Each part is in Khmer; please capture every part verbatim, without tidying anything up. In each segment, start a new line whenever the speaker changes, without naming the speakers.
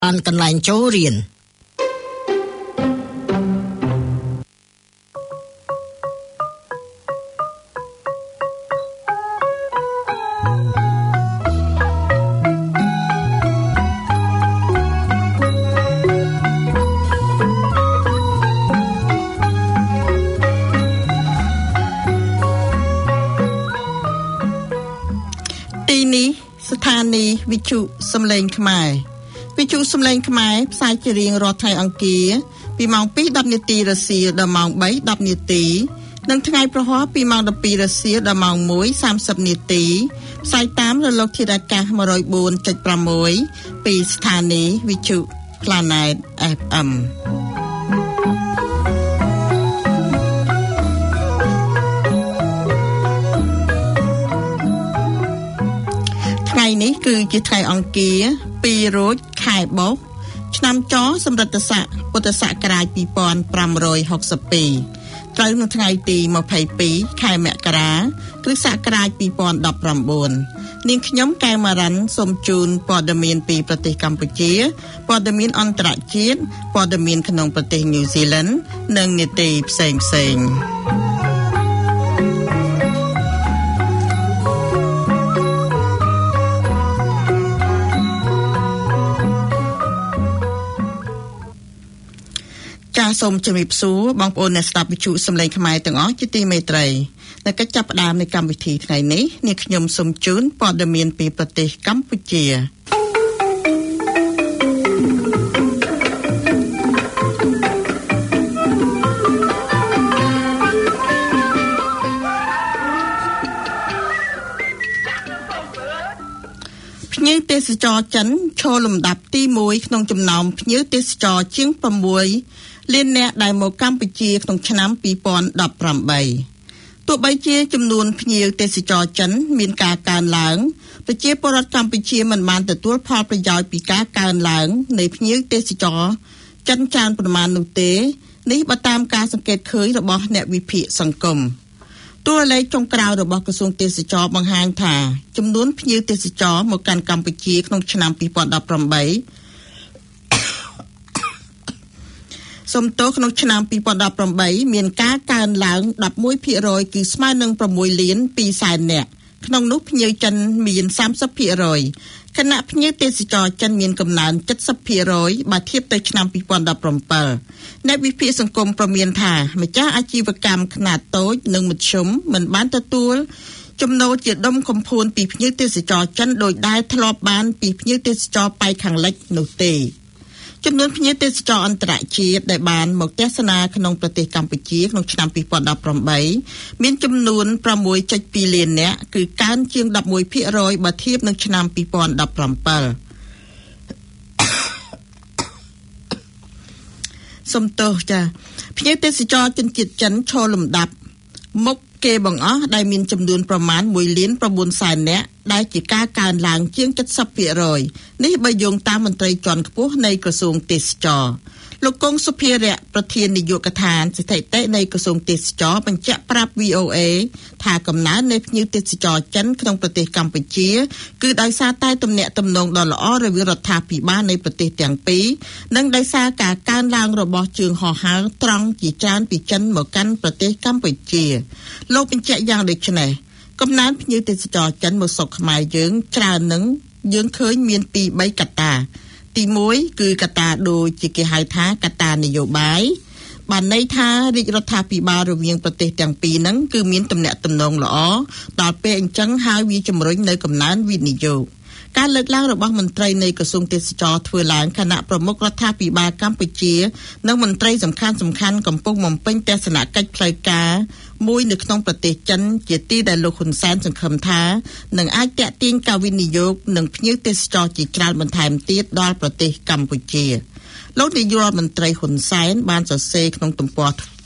អានកន្លែងចូលរៀនទីនេះស្ថានីយ៍វិទ្យុសំឡេងខ្មែរវិទ្យុសំឡេងខ្មែរផ្សាយជារៀងរាល់ថ្ងៃអង្គារពីម៉ោង ពីរដប់ នាទីរសៀលដល់ម៉ោង បីដប់ នាទីនិងថ្ងៃប្រហ័សពីម៉ោង ដប់ពីរ រសៀលដល់ម៉ោង មួយសាមសិប នាទីផ្សាយតាមរលកធាតុអាកាស một không bốn chấm sáu ពីស្ថានីយ៍វិទ្យុ Planet เอฟ เอ็ม ថ្ងៃនេះគឺជាថ្ងៃអង្គារពីររោចខែបោកឆ្នាំចសម្រិតស័កពុទ្ធសករាជ ពីរពាន់ប្រាំរយហកសិបពីរ ត្រូវនៅថ្ងៃទី ម្ភៃពីរ ខែមករា គ្រិស្តសករាជ ពីរពាន់ដប់ប្រាំបួន នាងខ្ញុំកែវម៉ារ៉ាន់សូមជូនព័ត៌មានពីប្រទេសកម្ពុជាព័ត៌មានអន្តរជាតិព័ត៌មានក្នុងប្រទេសញូហ្សេឡង់និងនីតិផ្សេងផ្សេងចាសសូមជម្រាបសួរបងប្អូនអ្នកស្ដាប់វិទ្យុសំឡេងខ្មែរទាំងអស់ជាទីមេត្រីនៅកិច្ចចាប់ផ្ដើមនៃកម្មវិធីថ្ងៃនេះនាងខ្ញុំសូមជូនព័ត៌មានពីប្រទេសកម្ពុជាភ្ញៀវទេសចរចិនឈរលំដាប់ទីមួយក្នុងចំណោមភ្ញៀវទេសចរជាងប្រាំមួយលានអ្នកដែលមកកម្ពុជាក្នុងឆ្នាំពីរពាន់ដប់ប្រាំបីទោះបីជាចំនួនភ្ញៀវទេសចរចិនមានការកើនឡើងប្រជាពលរដ្ឋកម្ពុជាមិនបានទទួលផលប្រយោជន៍ពីការកើនឡើងនៃភ្ញៀវទេសចរចិនច្រើនប្រមាណនោះទេនេះបើតាមការសង្កេតឃើញរបស់អ្នកវិភាគសង្គមតួលេខចុងក្រោយរបស់ក្រសួងទេសចរបង្ហាញថាចំនួនភ្ញៀវទេសចរមកកាន់កម្ពុជាក្នុងឆ្នាំពីរពាន់ដប់ប្រាំបីសំទោសក្នុងឆ្នាំពីរពាន់ដប់ប្រាំបីមានការកើនឡើងដប់មួយភាគរយ គឺស្មើនឹងប្រាំមួយលានពីរសែននាក់ក្នុងនោះភ្ញៀវចិនមានសាមសិបភាគរយខណៈភ្ញៀវទេសចរចិនមានកំណើនเจ็ดสิบភាគរយបើធៀបទៅឆ្នាំពីរពាន់ដប់ប្រាំbảyអ្នកវិភាគសង្គមប្រមានថាម្ចាស់អាជីវកម្មខ្នាតតូចនិងមធ្យមមិនបានទទួលចំណូលជាដុំកំភួនពីភ្ញៀវទេសចរចិនដោយដែលធ្លាប់បានពីភ្ញៀវទេសចរប៉ែកខាងលិចនោះទេចំនួនភ្ញៀវទេសចរអន្តរជាតិដែលបានមកទស្សនាក្នុងប្រទេសកម្ពុជាក្នុងឆ្នាំពីរពាន់ដប់ប្រាំបីមានចំនួនប្រាំមួយចុចពីរលាននាក់គឺកើនជាងដប់មួយភាគរយបើធៀបនឹងឆ្នាំពីរពាន់ដប់ប្រាំbảyសំទោសចាភ្ញៀវទេសចរជនជាតិចិនឈរលំដាប់មុខគេបង្អស់ដែលមានចំនួនប្រមាណមួយលានប្រាំបួនសែននាក់ដែលជាការកើនឡើងជាងเจ็ดสิบភាគរយនេះបើយោងតាមមន្ត្រីជាន់ខ្ពស់នៃក្រសួងទេសចរលោកកុងសុភារៈប្រធាននាយកដ្ឋានស្ថិតិនៃក្រសួងទេសចរបញ្ជាក់ប្រាប់ វី អូ เอ ថាកំណើននៃភ្ញៀវទេសចរចិនក្នុងប្រទេសកម្ពុជាគឺដោយសារតែទំនាក់ទំនងដ៏ល្អរវាងរដ្ឋាភិបាលនៃប្រទេសទាំងពីរនិងដោយសារការកើនឡើងរបស់ជើងហោះហើរត្រង់ជាច្រើនពីចិនមកកាន់ប្រទេសកម្ពុជាលោកបញ្ជាក់យ៉ាងដូចនេះកំណើនភ្ញៀវទេសចរចិនមកស្រុកខ្មែរយើងច្រើននឹងយើងឃើញមានពីរបីកត្តាទីមួយគឺកត្តាដូចជាគេហៅថាកត្តានយោបាយបានន័យថារាជរដ្ឋាភិបាលរវាងប្រទេសទាំងពីរហ្នឹងគឺមានទំនាក់ទំនងល្អដល់ពេលអញ្ចឹងហើយវាជំរុញនៅកំណើនវិនិយោគការលើកឡើងរបស់មន្ត្រីនៃក្រសួងទេសចរធ្វើឡើងគណៈប្រមុខរដ្ឋាភិបាលកម្ពុជានិងមន្ត្រីសំខាន់សំខាន់កំពុងបំពេញទស្សនកិច្ចផ្លូវការមួយនៅក្នុងប្រទេសចិនជាទីដែលលោកហ៊ុនសែនសង្ឃឹមថានឹងអាចទាក់ទាញការវិនិយោគនិងភ្ញៀវទេសចរជាច្រើនបន្ថែមទៀតដល់ប្រទេសកម្ពុជាលោកនាយករដ្ឋមន្ត្រីហ៊ុនសែនបានសរសេរក្នុងទំព័រ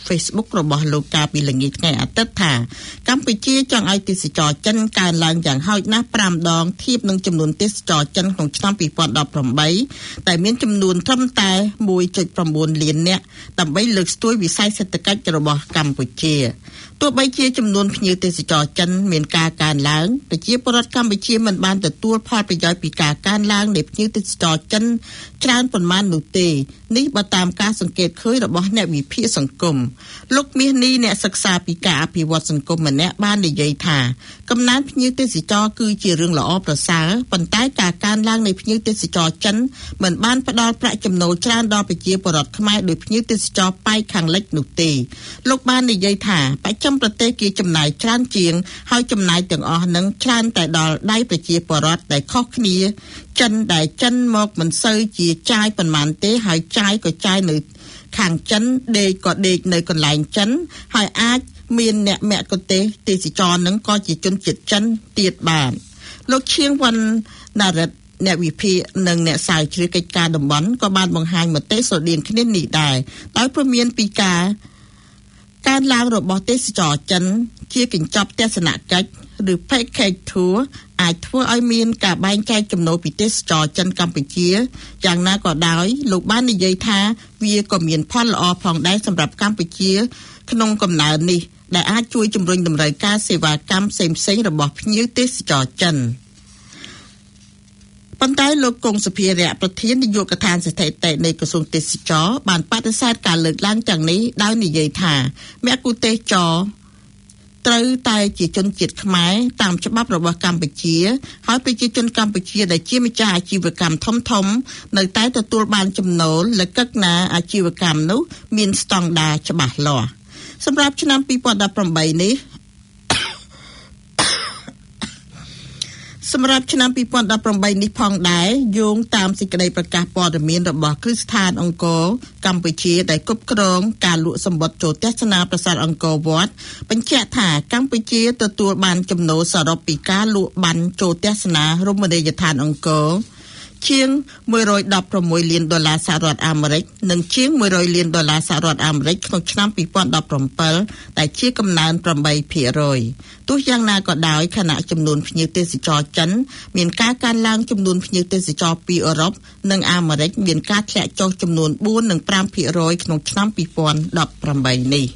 Facebook របស់លោកកាលពីល្ងាចថ្ងៃអាទិត្យថាកម្ពុជាចង់ឲ្យទេសចរចិនកើនឡើងយ៉ាងហោចណាស់ប្រាំដងធៀបនឹងចំនួនទេសចរចិនក្នុងឆ្នាំពីរពាន់ដប់ប្រាំបីតែមានចំនួនត្រឹមតែមួយចុចប្រាំបួនលាននាក់ដើម្បីលើកស្ទួយវិស័យសេដ្ឋកិច្ចរបស់កម្ពុជាទោះបីជាចំនួនភ្ញៀវទេសចរចិនមានការកើនឡើងប្រជាពលរដ្ឋកម្ពុជាមិនបានទទួលផលប្រយោជន៍ពីការកើនឡើងនៃភ្ញៀវទេសចរចិនច្រើនប៉ុន្មាននោះទេនេះបើតាមការសង្កេតឃើញរបស់អ្នកវិភាគសង្គមលោកមាសនេះអ្នកសិក្សាពីការអភិវឌ្ឍសង្គមម្នាក់បាននិយាយថាកំណើនភ្ញៀវទេសចរគឺជារឿងល្អប្រសើរប៉ុន្តែការកើនឡើងនៃភ្ញៀវទេសចរចិនមិនបានផ្ដល់ប្រាក់ចំណូលច្រើនដល់ប្រជាពលរដ្ឋខ្មែរដោយភ្ញៀវទេសចរប៉ែកខាងលិចនោះទេលោកបាននិយាយថាបច្ចឹមប្រទេសគេចំណាយច្រើនជាងហើយចំណាយទាំងអស់នឹងច្រើនតែដល់ដៃប្រជាពលរដ្ឋដែលខុសគ្នាចិនដែលចិនមកមិនសូវជាចាយប៉ុន្មានទេហើយចាយក៏ចាយនៅខាងចិនដេកក៏ដេកនៅកន្លែងចិនហើយអាចមានអ្នកមគ្គុទ្ទេសក៍ទេសចរនឹងក៏ជាជនជាតិចិនទៀតបានលោកឈៀងវណ្ណារិទ្ធអ្នកវិភាគនិងអ្នកស្រាវជ្រាវកិច្ចការតំបន់ក៏បានបង្ហាញមតិស្រដៀងគ្នានេះដែរដោយព្រមានពីការកើនឡើងរបស់ទេសចរចិនជាកញ្ចប់ទស្សនកិច្ចឬ package tour អាចធ្វើឲ្យមានការបែងចែកចំណូលពីទេសចរចិនកម្ពុជាយ៉ាងណាក៏ដោយលោកបាននិយាយថាវាក៏មានផលល្អផងដែរសម្រាប់កម្ពុជាក្នុងកំណើននេះដែលអាចជួយជំរុញតម្រូវការសេវាកម្មផ្សេងៗរបស់ភ្ញៀវទេសចរចិនប៉ុន្តែលោកកុងសុភារៈប្រធាននាយកដ្ឋានស្ថិតិនៃក្រសួងទេសចរបានបដិសេធការលើកឡើងទាំងនេះដោយនិយាយថាមគ្គុទ្ទេសក៍ត្រូវតែជាជនជាតិខ្មែរតាមច្បាប់របស់កម្ពុជាហើយប្រជាជនកម្ពុជាដែលជាម្ចាស់អាជីវកម្មធំធំនៅតែទទួលបានចំណូលលក្ខណៈអាជីវកម្មនោះមានស្តង់ដារច្បាស់លាស់សម្រាប់ឆ្នាំពីរពាន់ដប់ប្រាំបីនេះសម្រាប់ឆ្នាំពីរពាន់ដប់ប្រាំបីនេះផងដែរយោងតាមសេចក្តីប្រកាសព័ត៌មានរបស់គ្រឹះស្ថានអង្គរកម្ពុជាដែលគ្រប់គ្រងការលក់សម្បត្តិចូលទស្សនាប្រាសាទអង្គរវត្តបញ្ជាក់ថាកម្ពុជាទទួលបានចំណូលសរុបពីការលក់ប័ណ្ណចូលទស្សនារមណីយដ្ឋានអង្គរជាងមួយរយដប់ប្រាំមួយលានដុល្លារសហរដ្ឋអាមេរិកនិងជាងមួយរយលានដុល្លារសហរដ្ឋអាមេរិកក្នុងឆ្នាំពីរពាន់ដប់ប្រាំbảyដែលជាកំណើនប្រាំបីភាគរយទោះយ៉ាងណាក៏ដោយខណៈចំនួនភ្ញៀវទេសចរចិនមានការកើនឡើងចំនួនភ្ញៀវទេសចរពីអឺរ៉ុបនិងអាមេរិកមានការធ្លាក់ចុះចំនួនបួននិងប្រាំភាគរយក្នុងឆ្នាំពីរពាន់ដប់ប្រាំបីនេះ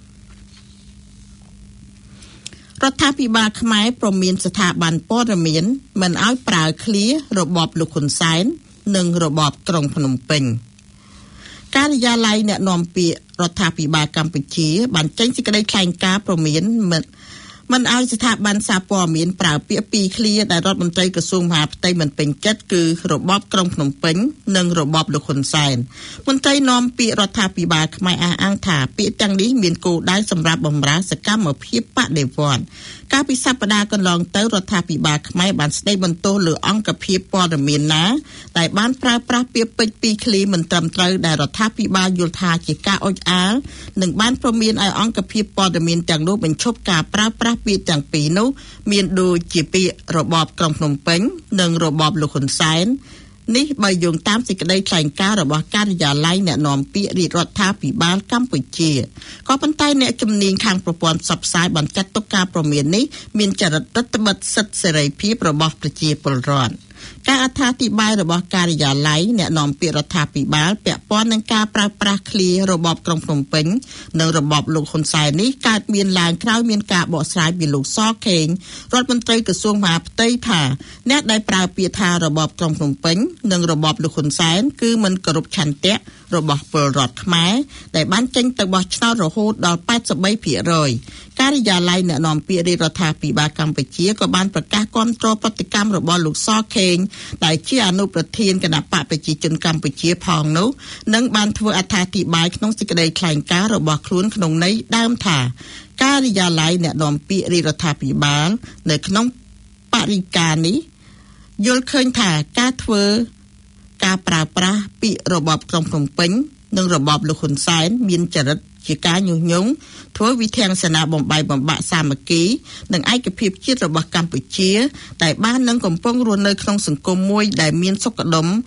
រដ្ឋាភិបាលខ្មែរព្រមមានស្ថាប័នព័ត៌មានមិនឲ្យប្រើឃ្លារបបលោកហ៊ុនសែននិងរបបក្រុងភ្នំពេញការិយាល័យអ្នកនាំពាក្យរដ្ឋាភិបាលកម្ពុជាបានចេញសេចក្តីថ្លែងការណ៍ព្រមានមិនមិនឲ្យស្ថាប័នសារព័ត៌មានប្រើពាក្យពីរឃ្លាដែលរដ្ឋមន្ត្រីក្រសួងមហាផ្ទៃមិនពេញចិត្តគឺរបបក្រុងភ្នំពេញនិងរបបលោកហ៊ុនសែនមន្ត្រីនាំពាក្យរដ្ឋាភិបាលខ្មែរអះអាងថាពាក្យទាំងនេះមានគោលដៅសម្រាប់បម្រើសកម្មភាពបដិវត្តន៍កាលពីសប្តាហ៍កន្លងទៅរដ្ឋាភិបាលខ្មែរបានស្ដីបន្ទោសលើអង្គភាពព័ត៌មានណាដែលបានប្រើប្រាស់ពាក្យពេចន៍ពីរឃ្លាមិនត្រឹមត្រូវដែលរដ្ឋាភិបាលយល់ថាជាការអុចអាលនិងបានព្រមានឲ្យអង្គភាពព័ត៌មានទាំងនោះបញ្ឈប់ការប្រើប្រាស់ពាក្យទាំងពីរនោះមានដូចជាពាក្យរបបក្រុងភ្នំពេញនិងរបបលោកហ៊ុនសែននេះបើយោងតាមសេចក្តីថ្លែងការណ៍របស់ការិយាល័យអ្នកនាំពាក្យរាជរដ្ឋាភិបាលកម្ពុជាក៏ប៉ុន្តែអ្នកជំនាញខាងប្រព័ន្ធផ្សព្វផ្សាយបានចាត់ទុកការព្រមាននេះមានចរិតរដ្ឋបិទសិទ្ធិសេរីភាពរបស់ប្រជាពលរដ្ឋការអត្ថាធិប្បាយរបស់ការិយាល័យអ្នកនាំពាក្យរដ្ឋាភិបាលពាក់ព័ន្ធនឹងការប្រើប្រាស់ឃ្លារបបក្រុងភ្នំពេញនិងរបបលោកហ៊ុនសែននេះកើតមានឡើងក្រោយមានការបកស្រាយពីលោកសខេងរដ្ឋមន្ត្រីក្រសួងមហាផ្ទៃថាអ្នកដែលប្រើពាក្យថារបបក្រុងភ្នំពេញនិងរបបលោកហ៊ុនសែនគឺមិនគោរពឆន្ទៈរបស់ពលរដ្ឋខ្មែរដែលបានចេញទៅបោះឆ្នោតរហូតដល់แปดสิบสามភាគរយការិយាល័យអ្នកនាំពាក្យរាជរដ្ឋាភិបាលកម្ពុជាក៏បានប្រកាសគាំទ្រប្រតិកម្មរបស់លោកសខេងដែលជាអនុប្រធានគណៈបកប្រជាជនកម្ពុជាផងនោះនិងបានធ្វើអត្ថាធិប្បាយក្នុងសេចក្តីថ្លែងការណ៍របស់ខ្លួនក្នុងន័យដើមថាការិយាល័យអ្នកនាំពាក្យរាជរដ្ឋាភិបាលនៅក្នុងបរិយាកាសនេះយល់ឃើញថាការធ្វើការប្រើប្រាស់ពាក្យរបបក្រុងភ្នំពេញនិងរបបលោកហ៊ុនសែនមានចរិតជាការញុះញង់ធ្វើវិធានសេនាបំបីបំបាក់សាមគ្គីនិងឯកភាពជាតិរបស់កម្ពុជាតែបាននឹងកំពុងរស់នៅក្នុងសង្គមមួយដែលមានសុខដុម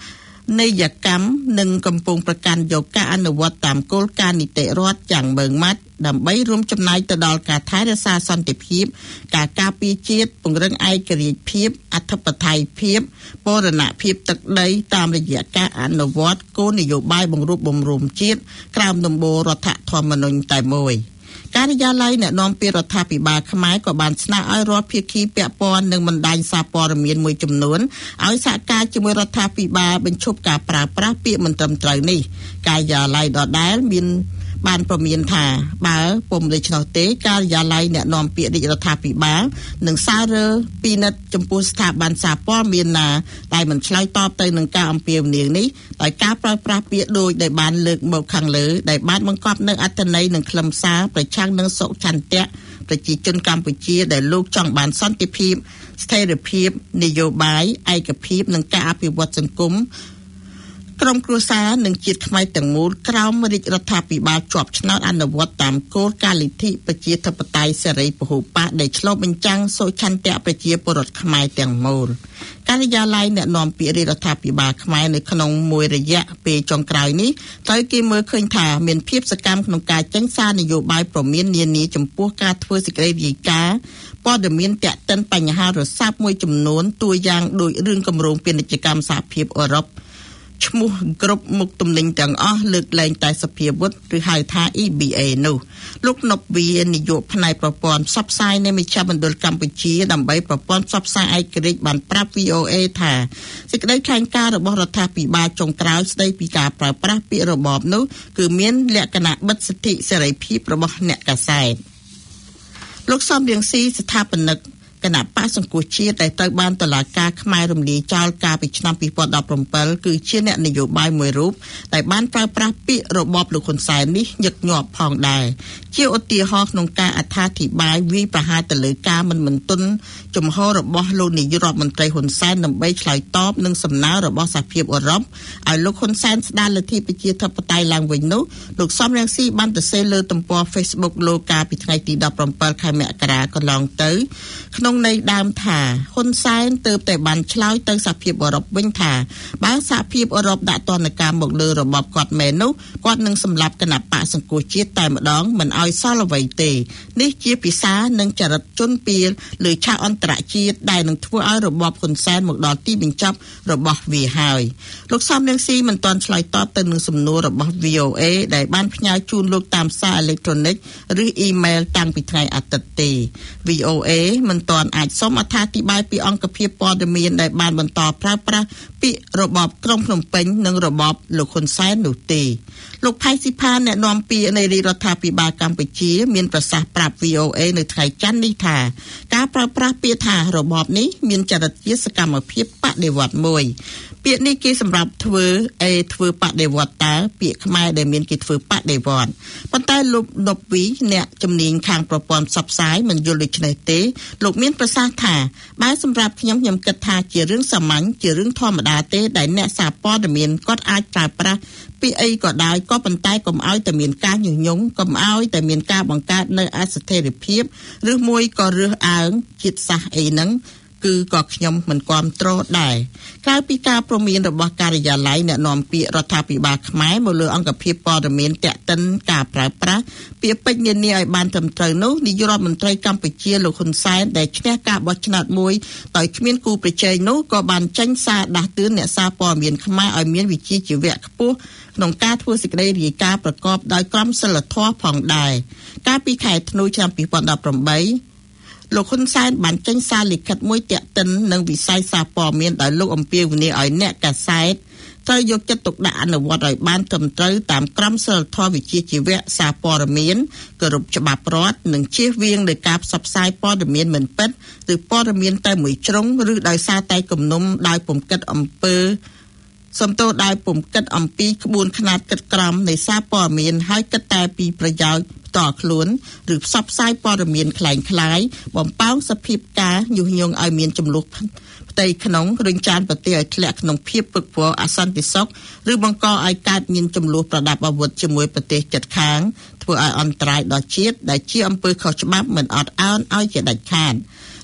នៃយកម្មនិងកំពុងប្រកាន់យកការអនុវត្តតាមគោលការណ៍នីតិរដ្ឋយ៉ាងម៉ឺងម៉ាត់ដើម្បីរួមចំណែកទៅដល់ការថែរក្សាសន្តិភាពការការពារជាតិពង្រឹងឯករាជ្យភាពអធិបតេយ្យភាពបូរណភាពទឹកដីតាមរយៈការអនុវត្តគោលនយោបាយបង្រួបបង្រួមជាតិក្រោមដំបូលរដ្ឋធម្មនុញ្ញតែមួយការិយាល័យអ្នកនាំពាក្យរដ្ឋាភិបាលខ្មែរក៏បានស្នើឲ្យរដ្ឋភាគីពាក់ព័ន្ធនិងបណ្ដាញសារព័ត៌មានមួយចំនួនឲ្យសហការជាមួយរដ្ឋាភិបាលបញ្ឈប់ការប្រើប្រាស់ពាក្យមិនត្រឹមត្រូវនេះការិយាល័យដដែលមានបានប្រមានថាបើពុំដូច្នោះទេការិយាល័យអ្នកនាំពាក្យរាជរដ្ឋាភិបាលនឹងសាររើពីនិតចំពោះស្ថាប័នសារព័ត៌មានណាដែលមិនឆ្លើយតបទៅនឹងការអំពាវនាវនេះដោយការប្រើប្រាស់ពាក្យដូចដែលបានលើកមកខាងលើដែលបានបង្កប់នូវអត្ថន័យនិងខ្លឹមសារប្រឆាំងនឹងសុខឆន្ទៈប្រជាជនកម្ពុជាដែលលោកចង់បានសន្តិភាពស្ថិរភាពនយោបាយឯកភាពនិងការអភិវឌ្ឍសង្គមក្រុមគ្រួសារនិងជាតិខ្មែរទាំងមូលក្រោមរាជរដ្ឋាភិបាលជាប់ឆ្នោតអនុវត្តតាមគោលការណ៍លទ្ធិប្រជាធិបតេយ្យសេរីពហុបកដែលឆ្លុះបញ្ចាំងសុឆន្ទៈប្រជាពលរដ្ឋខ្មែរទាំងមូលការិយាល័យអ្នកនាំពាក្យរាជរដ្ឋាភិបាលខ្មែរនៅក្នុងមួយរយៈពេលចុងក្រោយនេះត្រូវគេមើលឃើញថាមានភាពសកម្មក្នុងការចេញសារនយោបាយប្រមាននានាចំពោះការធ្វើសេចក្តីរាយការណ៍ព័ត៌មានតាក់ទិនបញ្ហារស័ព្ទមួយចំនួនតួយ៉ាងដោយរឿងគម្រោងពាណិជ្ជកម្មសហភាពអឺរ៉ុបឈ្មោះគ្រប់មុខទំនិញទាំងអស់លើកលែងតែសភាវុធឬហៅថា E B A នោះលោកណប់វីនាយកផ្នែកប្រព័ន្ធផ្សព្វផ្សាយនៃមជ្ឈមណ្ឌលកម្ពុជាដើម្បីប្រព័ន្ធផ្សព្វផ្សាយឯករាជ្យបានប្រាប់ V O A ថាសេចក្តីថ្លែងការណ៍របស់រដ្ឋាភិបាលចុងក្រោយស្តីពីការប្រើប្រាស់ពាក្យរបបនោះគឺមានលក្ខណៈបិទសិទ្ធិសេរីភាពរបស់អ្នកកាសែតលោកសំរៀងស៊ីស្ថាបនិកគណៈបក្សសង្គ្រោះជាតិដែលត្រូវបានតុលាការខ្មែររំលាយចោលកាលពីឆ្នាំពីរពាន់ដប់ប្រាំគឺជាអ្នកនយោបាយមួយរូបដែលបានប្រើប្រាស់ពាក្យរបបលោកហ៊ុនសែននេះញឹកញាប់ផងដែរជាឧទាហរណ៍ក្នុងការអត្ថាធិប្បាយវិប្រហារទៅលើការមិនមិនទន់ជំហររបស់លោកនាយករដ្ឋមន្ត្រីហ៊ុនសែនដើម្បីឆ្លើយតបនឹងសំណើរបស់សហភាពអឺរ៉ុបឲ្យលោកហ៊ុនសែនស្ដារលទ្ធិប្រជាធិបតេយ្យឡើងវិញនោះលោកសំរងស៊ីបានទៅសេលើទំព័រ Facebook លោកកាលពីថ្ងៃទីដប់ប្រាំពីរខែមករាកន្លងទៅក្នុងន័យដើមថាហ៊ុនសែនទើបតែបានឆ្លើយទៅសហភាពអឺរ៉ុបវិញថាបើសហភាពអឺរ៉ុបដាក់ទណ្ឌកម្មមកលើរបបគាត់មែននោះគាត់នឹងសម្លាប់គណៈបក្សសង្គ្រោះជាតិតែម្ដងមិនឲ្យសល់អ្វីទេនេះជាភាសានិងចរិតជនពាលលើឆាកអន្តរជាតិដែលនឹងធ្វើឲ្យរបបហ៊ុនសែនមកដល់ទីបញ្ចប់របស់វាហើយលោកសំរងស៊ីមិនទាន់ឆ្លើយតបទៅនឹងសំណួររបស់ V O A ដែលបានផ្ញើជូនលោកតាមសារអេឡិចត្រូនិកឬអ៊ីមែលតាំងពីថ្ងៃអាទិត្យទេ V O A មិនទាន់អាចសូមអត្ថាធិប្បាយពីអង្គភាពព័ត៌មានដែលបានបន្តប្រើប្រាស់ពាក្យរបបក្រុងភ្នំពេញនិងរបបលោកហ៊ុនសែននោះទេលោកផៃស៊ីផានអ្នកនាំពាក្យនៃរាជរដ្ឋាភិបាលកម្ពុជាមានប្រសាសន៍ប្រាប់ V O A នៅថ្ងៃច័ន្ទនេះថាការប្រើប្រាស់ពាក្យថារបបនេះមានចរិតជាសកម្មភាពបដិវត្តន៍មួយពាក្យនេះគេសម្រាប់ធ្វើអេធ្វើបដិវត្តន៍តើពាក្យខ្មែរដែលមានគេធ្វើបដិវត្តន៍ប៉ុន្តែលោកណប់វីអ្នកជំនាញខាងប្រព័ន្ធផ្សព្វផ្សាយមិនយល់ដូច្នេះទេលោកមានប្រសាសន៍ថាបើសម្រាប់ខ្ញុំខ្ញុំគិតថាជារឿងសាមញ្ញជារឿងធម្មតាទេដែលអ្នកសារព័ត៌មានគាត់អាចប្រើប្រាស់ពីអីក៏ដោយក៏ប៉ុន្តែកុំឲ្យតែមានការញុះញង់កុំឲ្យតែមានការបង្កើតនៅអស្ថិរភាពឬមួយក៏រើសអើងជាតិសាសន៍អីហ្នឹងគឺក៏ខ្ញុំមិនគាំទ្រដែរក្រៅពីការព្រមានរបស់ការិយាល័យអ្នកនាំពាក្យរដ្ឋាភិបាលខ្មែរមកលើអង្គភាពព័ត៌មានតាក់ទិនការប្រើប្រាស់ពាក្យពេចន៍នានាឲ្យបានត្រឹមត្រូវនោះនាយករដ្ឋមន្ត្រីកម្ពុជាលោកហ៊ុនសែនដែលឈ្នះការបោះឆ្នោតមួយដោយគ្មានគូប្រជែងនោះក៏បានចេញសារដាស់តឿនអ្នកសារព័ត៌មានខ្មែរឲ្យមានវិជ្ជាជីវៈខ្ពស់ក្នុងការធ្វើសេចក្តីរាយការណ៍ប្រកបដោយក្រមសីលធម៌ផងដែរកាលពីខែធ្នូឆ្នាំពីរពាន់ដប់ប្រាំលោកហ៊ុនសែនបានចេញសារលិខិតមួយតាក់ទិននឹងវិស័យសារព័ត៌មានដោយលោកអំពាវនាវឲ្យអ្នកកាសែតត្រូវយកចិត្តទុកដាក់អនុវត្តឲ្យបានត្រឹមត្រូវតាមក្រមសីលធម៌វិជ្ជាជីវៈសារព័ត៌មានគោរពច្បាប់រដ្ឋនិងជៀសវាងនៃការផ្សព្វផ្សាយព័ត៌មានមិនពិតឬព័ត៌មានតែមួយជ្រុងឬដោយសារតែគំនុំដោយពុំគិតអំពើសំទោសដោយពុំគិតអំពីក្បួនខ្នាតគិតក្រមនៃសារព័ត៌មានហើយគិតតែពីប្រយោជន៍ផ្ទាល់ខ្លួនឬផ្សព្វផ្សាយព័ត៌មានคล้ายៗបំផាំងសភាពការញុះញង់ឲ្យមានចំនួនផ្ទៃក្នុងរញចានប្រទេសឲ្យធ្លាក់ក្នុងភាពពឹកពរអសន្តិសុខឬបង្កឲ្យកើតមានចំនួនប្រដាប់អាវុធជាមួយប្រទេសជិតខាងធ្វើឲ្យអន្តរាយដល់ជាតិដែលជាអំពើខុសច្បាប់មិនអត់ឱនឲ្យជាដាច់ខាត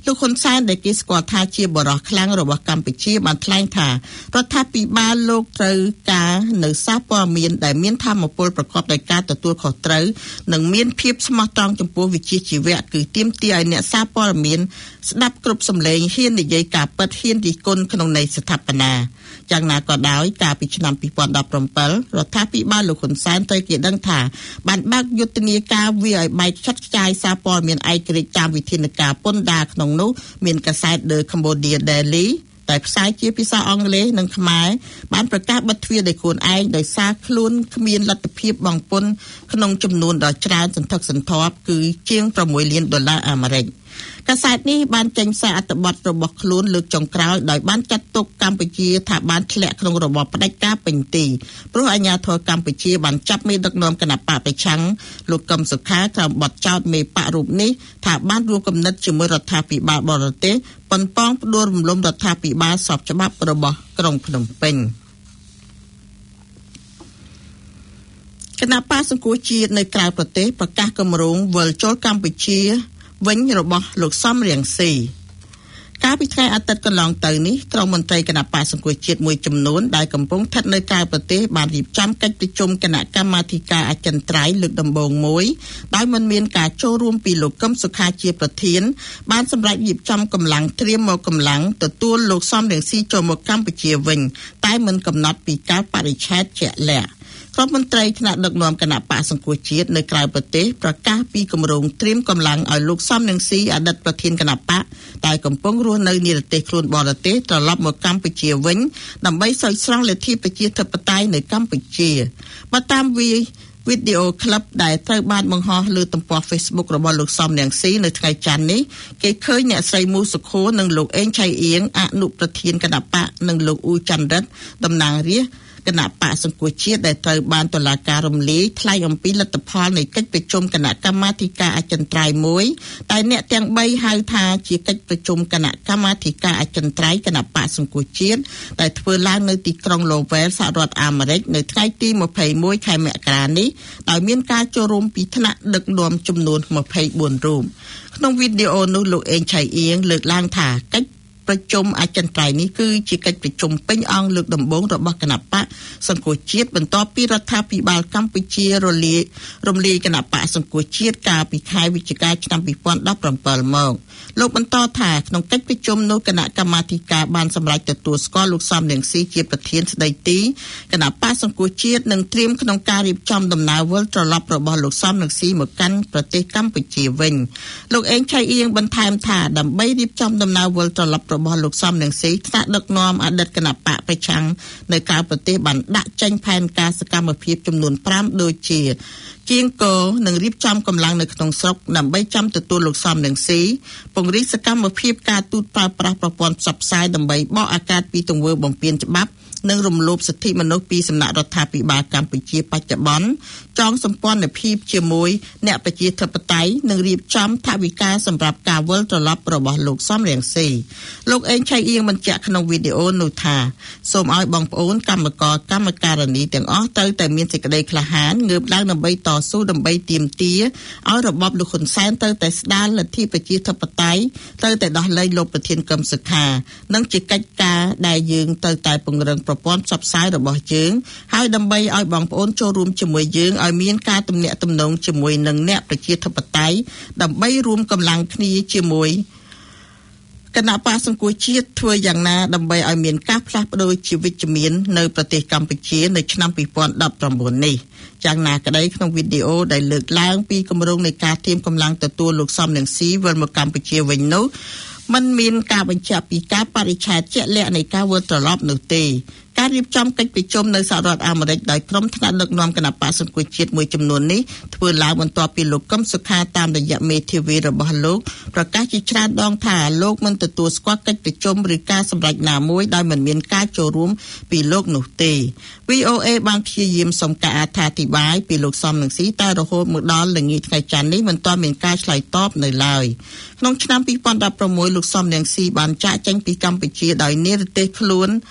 លោកហ៊ុនសែនដែលគេស្គាល់ថាជាបរិះខ្លាំងរបស់កម្ពុជាបានថ្លែងថារដ្ឋាភិបាលលោកត្រូវការនៅសារព័ត៌មានដែលមានធម៌ពលប្រកបដោយការទទួលខុសត្រូវនិងមានភាពស្មោះត្រង់ចំពោះវិជ្ជាជីវៈគឺទាមទារឲ្យអ្នកសារព័ត៌មានស្ដាប់គ្រប់សម្លេងហ៊ាននិយាយការពិតហ៊ានរិះគន់ក្នុងន័យស្ថាបនាយ៉ាងណាក៏ដោយកាលពីឆ្នាំពីរពាន់ដប់ប្រាំbảyរដ្ឋាភិបាលលោកហ៊ុនសែនត្រូវគេដឹងថាបានបើកយុទ្ធនាការវាឲ្យបែកឆាត់ខ្ចាយសារព័ត៌មានឯករាជ្យតាមវិធានការពន្ធដារក្នុងនោះមានកាសែត The Cambodia Daily តែផ្សាយជាភាសាអង់គ្លេសនិងខ្មែរបានប្រកាសបិទទ្វារដោយខ្លួនឯងដោយសារខ្លួនគ្មានលទ្ធភាពបង់ពន្ធក្នុងចំនួនដ៏ច្រើនសន្ធឹកសន្ធាប់គឺជាងប្រាំមួយលានដុល្លារអាមេរិកកាសែតនេះបានចេញសារអត្ថបទរបស់ខ្លួនលើកចុងក្រោយដោយបានចាត់ទុកកម្ពុជាថាបានធ្លាក់ក្នុងរបបផ្ដាច់ការពេញទីព្រោះអាជ្ញាធរកម្ពុជាបានចាប់មេដឹកនាំគណបកប្រឆាំងលោកកឹមសុខាក្រោមបទចោទមេបករូបនេះថាបានរួមគំនិតជាមួយរដ្ឋាភិបាលបរទេសប៉ុនប៉ងផ្ដួលរំលំរដ្ឋាភិបាលស្របច្បាប់របស់ក្រុងភ្នំពេញគណបកសង្គ្រោះជាតិនៅក្រៅប្រទេសប្រកាសគម្រោងវិលចូលកម្ពុជាវិញរបស់លោកសំរៀងស៊ីកាលពីថ្ងៃអាទិត្យកន្លងទៅនេះក្រុមមន្ត្រីគណៈបក្សសង្គ្រោះជាតិមួយចំនួនដែលកំពុងស្ថិតនៅក្រៅប្រទេសបានរៀបចំកិច្ចប្រជុំគណៈកម្មាធិការអចិន្ត្រៃយ៍លើកដំបូងមួយដោយមិនមានការចូលរួមពីលោកកឹមសុខាជាប្រធានបានសម្រេចរៀបចំកម្លាំងត្រៀមមកកម្លាំងទទួលលោកសំរៀងស៊ីចូលមកកម្ពុជាវិញតែមិនកំណត់ពីកាលបរិច្ឆេទជាក់លាក់ក្រុមមន្ត្រីថ្នាក់ដឹកនាំគណៈបក្សសង្គ្រោះជាតិនៅក្រៅប្រទេសប្រកាសពីគម្រោងត្រៀមកម្លាំងឲ្យលោកសំរៀងស៊ីអតីតប្រធានគណៈបកដែលកំពុងរស់នៅនិរទេសខ្លួនបរទេសត្រឡប់មកកម្ពុជាវិញដើម្បីស្រោចស្រង់លទ្ធិប្រជាធិបតេយ្យនៅកម្ពុជាបើតាមវីវីដេអូក្លឹបដែលត្រូវបានបង្ហោះលើទំព័រ Facebook របស់លោកសំរៀងស៊ីនៅថ្ងៃច័ន្ទនេះគេឃើញអ្នកស្រីមូសុខូនិងលោកអេងឆៃអៀងអនុប្រធានគណៈបកនិងលោកអ៊ូច័ន្ទរិទ្ធតំណាងរាស្ត្រគណៈបក្សសង្គ្រោះជាតិដែលត្រូវបានតុលាការរំលាយថ្លែងអំពីលទ្ធផលនៃកិច្ចប្រជុំគណៈកម្មាធិការអចិន្ត្រៃយ៍មួយតែអ្នកទាំងបីហៅថាជាកិច្ចប្រជុំគណៈកម្មាធិការអចិន្ត្រៃយ៍គណៈបក្សសង្គ្រោះជាតិដែលធ្វើឡើងនៅទីក្រុង Lowell សហរដ្ឋអាមេរិកនៅថ្ងៃទីម្ភៃមួយខែមករានេះដោយមានការចូលរួមពីថ្នាក់ដឹកនាំចំនួនម្ភៃបួនរូបក្នុងវីដេអូនោះលោកអេងឆៃអៀងលើកឡើងថាកិច្ចប្រជុំអចិន្ត្រៃយ៍នេះគឺជាកិច្ចប្រជុំពេញអង្គលើកដំបូងរបស់គណបក្សសង្គ្រោះជាតិបន្ទាប់ពីរដ្ឋាភិបាលកម្ពុជារលាយរំលាយគណបក្សសង្គ្រោះជាតិកាលពីខែវិច្ឆិកាឆ្នាំពីរពាន់ដប់ប្រាំbảyមកលោកបន្តថាក្នុងកិច្ចប្រជុំនោះគណៈកម្មាធិការបានសម្រេចទទួលស្គាល់លោកសំរៀងស៊ីជាប្រធានស្ដីទីគណៈបក្សសង្គ្រោះជាតិនិងត្រៀមក្នុងការរៀបចំដំណើរវិលត្រឡប់របស់លោកសំរៀងស៊ីមកកាន់ប្រទេសកម្ពុជាវិញលោកអេងឆៃអៀងបន្ថែមថាដើម្បីរៀបចំដំណើរវិលត្រឡប់របស់លោកសំរៀងស៊ីថ្នាក់ដឹកនាំអតីតគណៈបកប្រឆាំងនៅក្រៅប្រទេសបានដាក់ចេញផែនការសកម្មភាពចំនួនប្រាំដូចជាជាងកោនឹងរៀបចំកម្លាំងនៅក្នុងស្រុកដើម្បីចាំទទួលលោកសំរៀងស៊ីពង្រីកសកម្មភាពការទូតប្រើប្រាស់ប្រព័ន្ធផ្សព្វផ្សាយដើម្បីបកអាកាសពីទង្វើបំពានច្បាប់និងរំលោភសិទ្ធិមនុស្សពីសំណាក់រដ្ឋាភិបាលកម្ពុជាបច្ចុប្បន្នចងសម្ព័ន្ធភាពជាមួយអ្នកប្រជាធិបតេយ្យនិងរៀបចំថវិកាសម្រាប់ការវិលត្រឡប់របស់លោកសំរៀងស៊ីលោកអេងឆៃអៀងបញ្ជាក់ក្នុងវីដេអូនោះថាសូមឲ្យបងប្អូនកម្មករកម្មការិនីទាំងអស់ត្រូវតែមានសេចក្តីក្លាហានងើបឡើងដើម្បីតស៊ូដើម្បីទាមទារឲ្យរបបលោកហ៊ុនសែនត្រូវតែស្ដារលទ្ធិប្រជាធិបតេយ្យត្រូវតែដោះលែងលោកប្រធានកឹមសុខានិងជាកិច្ចការដែលយើងត្រូវតែពង្រឹងប្រព័ន្ធផ្សព្វផ្សាយរបស់យើងហើយដើម្បីឲ្យបងប្អូនចូលរួមជាមួយយើងឲ្យមានការទំនាក់ទំនងជាមួយនឹងអ្នកប្រជាធិបតេយ្យដើម្បីរួមកម្លាំងគ្នាជាមួយគណៈបក្សសង្គ្រោះជាតិធ្វើយ៉ាងណាដើម្បីឲ្យមានការផ្លាស់ប្ដូរជាវិជ្ជមាននៅប្រទេសកម្ពុជានៅឆ្នាំពីរពាន់ដប់ប្រាំ៩នេះយ៉ាងណាក្តីក្នុងវីដេអូដែលលើកឡើងពីគម្រោងនៃការត្រៀមកម្លាំងទទួលលោកសំរៀងស៊ីវិលមកកម្ពុជាវិញនោះมันមានការបញ្ជាក់ពីការបរិច្ឆេទជាក់លាក់នៃការវិលត្រឡប់នោះទេការរៀបចំកិច្ចប្រជុំនៅសហរដ្ឋអាមេរិកដោយក្រុមថ្នាក់ដឹកនាំគណបក្សសង្គ្រោះជាតិមួយចំនួននេះធ្វើឡើងបន្ទាប់ពីលោកកឹមសុខាតាមរយៈមេធាវីរបស់លោកប្រកាសជាច្រើនដងថាលោកមិនទទួលស្គាល់កិច្ចប្រជុំឬការសម្រេចណាមួយដោយមិនមានការចូលរួមពីលោកនោះទេ វី អូ អេ បានព្យាយាមសុំការអត្ថាធិប្បាយពីលោកសំរៀងស៊ីតែរហូតមកដល់ល្ងាចថ្ងៃច័ន្ទនេះមិនទាន់មានការឆ្លើយតបនៅឡើយក្នុងឆ្នាំពីរពាន់ដប់ប្រាំមួយលោកសំរៀងស៊ីបានចាកចេញពីកម្ពុជាដោយនិរទេសខ្លួន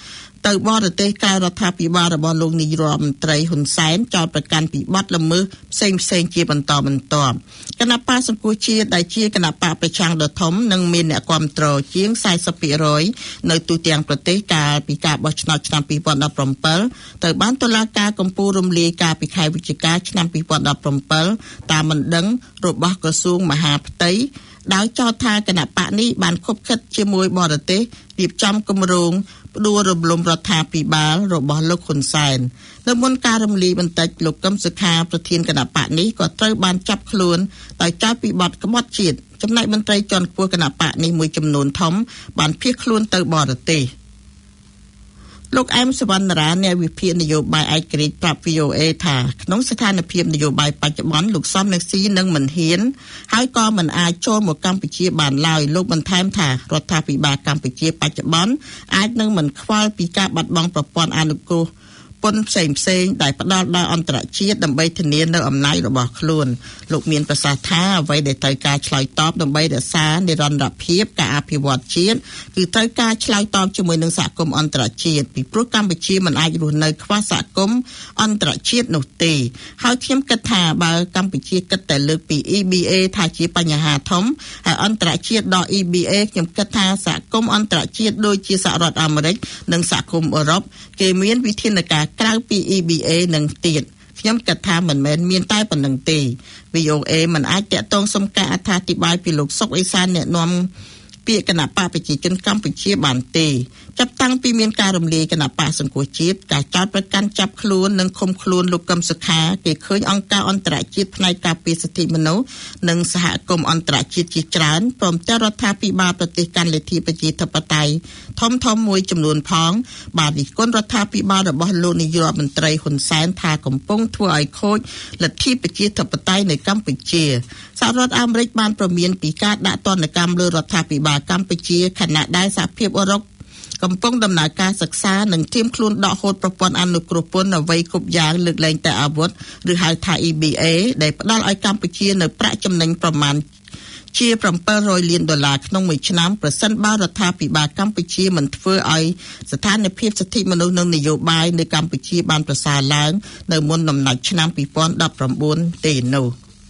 ទៅបរទេសក្រៅរដ្ឋាភិបាលរបស់លោកនាយរដ្ឋមន្ត្រីហ៊ុនសែនចោទប្រកាន់ពីបទល្មើសផ្សេងផ្សេងជាបន្តបន្ទាប់គណៈបកសង្គ្រោះជាតិដែលជាគណៈបកប្រឆាំងដ៏ធំនិងមានអ្នកគាំទ្រជាង สี่สิบเปอร์เซ็นต์ នៅទូទាំងប្រទេសកាលពីការបោះឆ្នោតឆ្នាំ ពីរពាន់ដប់ប្រាំbảy ត្រូវបានតុលាការកំពូលរំលាយកាលពីខែវិច្ឆិកាឆ្នាំ ពីរពាន់ដប់ប្រាំbảy តាមបណ្ដឹងរបស់ក្រសួងមហាផ្ទៃដោយចោទថាគណៈបកនេះបានខុបខិតជាមួយបរទេសរៀបចំគម្រោងផ្ដួលរំលំរដ្ឋាភិបាលរបស់លោកហ៊ុនសែននៅមុនការរំលាយបន្តិចលោកកឹមសុខាប្រធានគណៈបកនេះក៏ត្រូវបានចាប់ខ្លួនដោយចោទពីបទក្បត់ជាតិចំណែកមន្ត្រីជាន់ខ្ពស់គណៈបកនេះមួយចំនួនធំបានភៀសខ្លួនទៅបរទេសលោកអែមសវណ្ណរាអ្នកវិភាគនយោបាយឯករាជ្យប្រាប់ วี โอ เอ ថាក្នុងស្ថានភាពនយោបាយបច្ចុប្បន្នលោកសំរងស៊ីនឹងមិនហ៊ានហើយក៏មិនអាចចូលមកកម្ពុជាបានឡើយលោកបន្ថែមថារដ្ឋាភិបាលកម្ពុជាបច្ចុប្បន្នអាចនឹងមិនខ្វល់ពីការបាត់បង់ប្រព័ន្ធអនុគ្រោះពន្ធផ្សេងផ្សេងដែលផ្ដល់ដល់អន្តរជាតិដើម្បីធានានៅអំណាចរបស់ខ្លួនលោកមានប្រសាសន៍ថាអ្វីដែលត្រូវការឆ្លើយតបដើម្បីរក្សានិរន្តរភាពការអភិវឌ្ឍជាតិគឺត្រូវការឆ្លើយតបជាមួយនឹងសហគមន៍អន្តរជាតិពីព្រោះកម្ពុជាមិនអាចរស់នៅខ្វះសហគមន៍អន្តរជាតិនោះទេហើយខ្ញុំគិតថាបើកម្ពុជាគិតតែលើកពី อี บี เอ ថាជាបញ្ហាធំហើយអន្តរជាតិដល់ อี บี เอ ខ្ញុំគិតថាសហគមន៍អន្តរជាតិដូចជាសហរដ្ឋអាមេរិកនិងសហគមន៍អឺរ៉ុបគេមានវិធានការក្រៅពី อี บี เอ នឹងទៀតខ្ញុំគិតថាមិនមែនមានតែប៉ុណ្្នឹងទេ วี โอ เอ មិនអាចតាក់ទងសុំការអត្ថាធិប្បាយពីលោកសុកអេសានអ្នកនាំពាក្យគណៈបកប្រជាជនកម្ពុជាបានទេចាប់តាំងពីមានការរំលាយគណៈបកសង្គ្រោះជាតិការចោទប្រកាន់ចាប់ខ្លួននិងឃុំខ្លួនលោកកឹមសុខាគេឃើញអង្គការអន្តរជាតិផ្នែកការពារសិទ្ធិមនុស្សនិងសហគមន៍អន្តរជាតិជាច្រើនព្រមទាំងរដ្ឋាភិបាលប្រទេសកាន់លទ្ធិប្រជាធិបតេយ្យធំធំមួយចំនួនផងបានរិះគន់រដ្ឋាភិបាលរបស់លោកនាយករដ្ឋមន្ត្រីហ៊ុនសែនថាកំពុងធ្វើឲ្យខូចលទ្ធិប្រជាធិបតេយ្យនៅកម្ពុជាសហរដ្ឋអាមេរិកបានប្រមានពីការដាក់ទណ្ឌកម្មលើរដ្ឋាភិបាលកម្ពុជាខណៈដែលសហភាពអឺរ៉ុបកំពុងដំណើរការសិក្សានិងត្រៀមខ្លួនដកហូតប្រព័ន្ធអនុគ្រោះពន្ធអ្វីគ្រប់យ៉ាងលើកលែងតែអាវុធឬហៅថា อี บี เอ ដែលផ្ដល់ឲ្យកម្ពុជានៅប្រាក់ចំណេញប្រមាណជា เจ็ดร้อย លានដុល្លារក្នុងមួយឆ្នាំប្រសិនបើរដ្ឋាភិបាលកម្ពុជាមិនធ្វើឲ្យស្ថានភាពសិទ្ធិមនុស្សនិងនយោបាយនៅកម្ពុជាបានប្រសើរឡើងនៅមុនដំណាច់ឆ្នាំ ពីរពាន់ដប់ប្រាំបួន ទេនោះ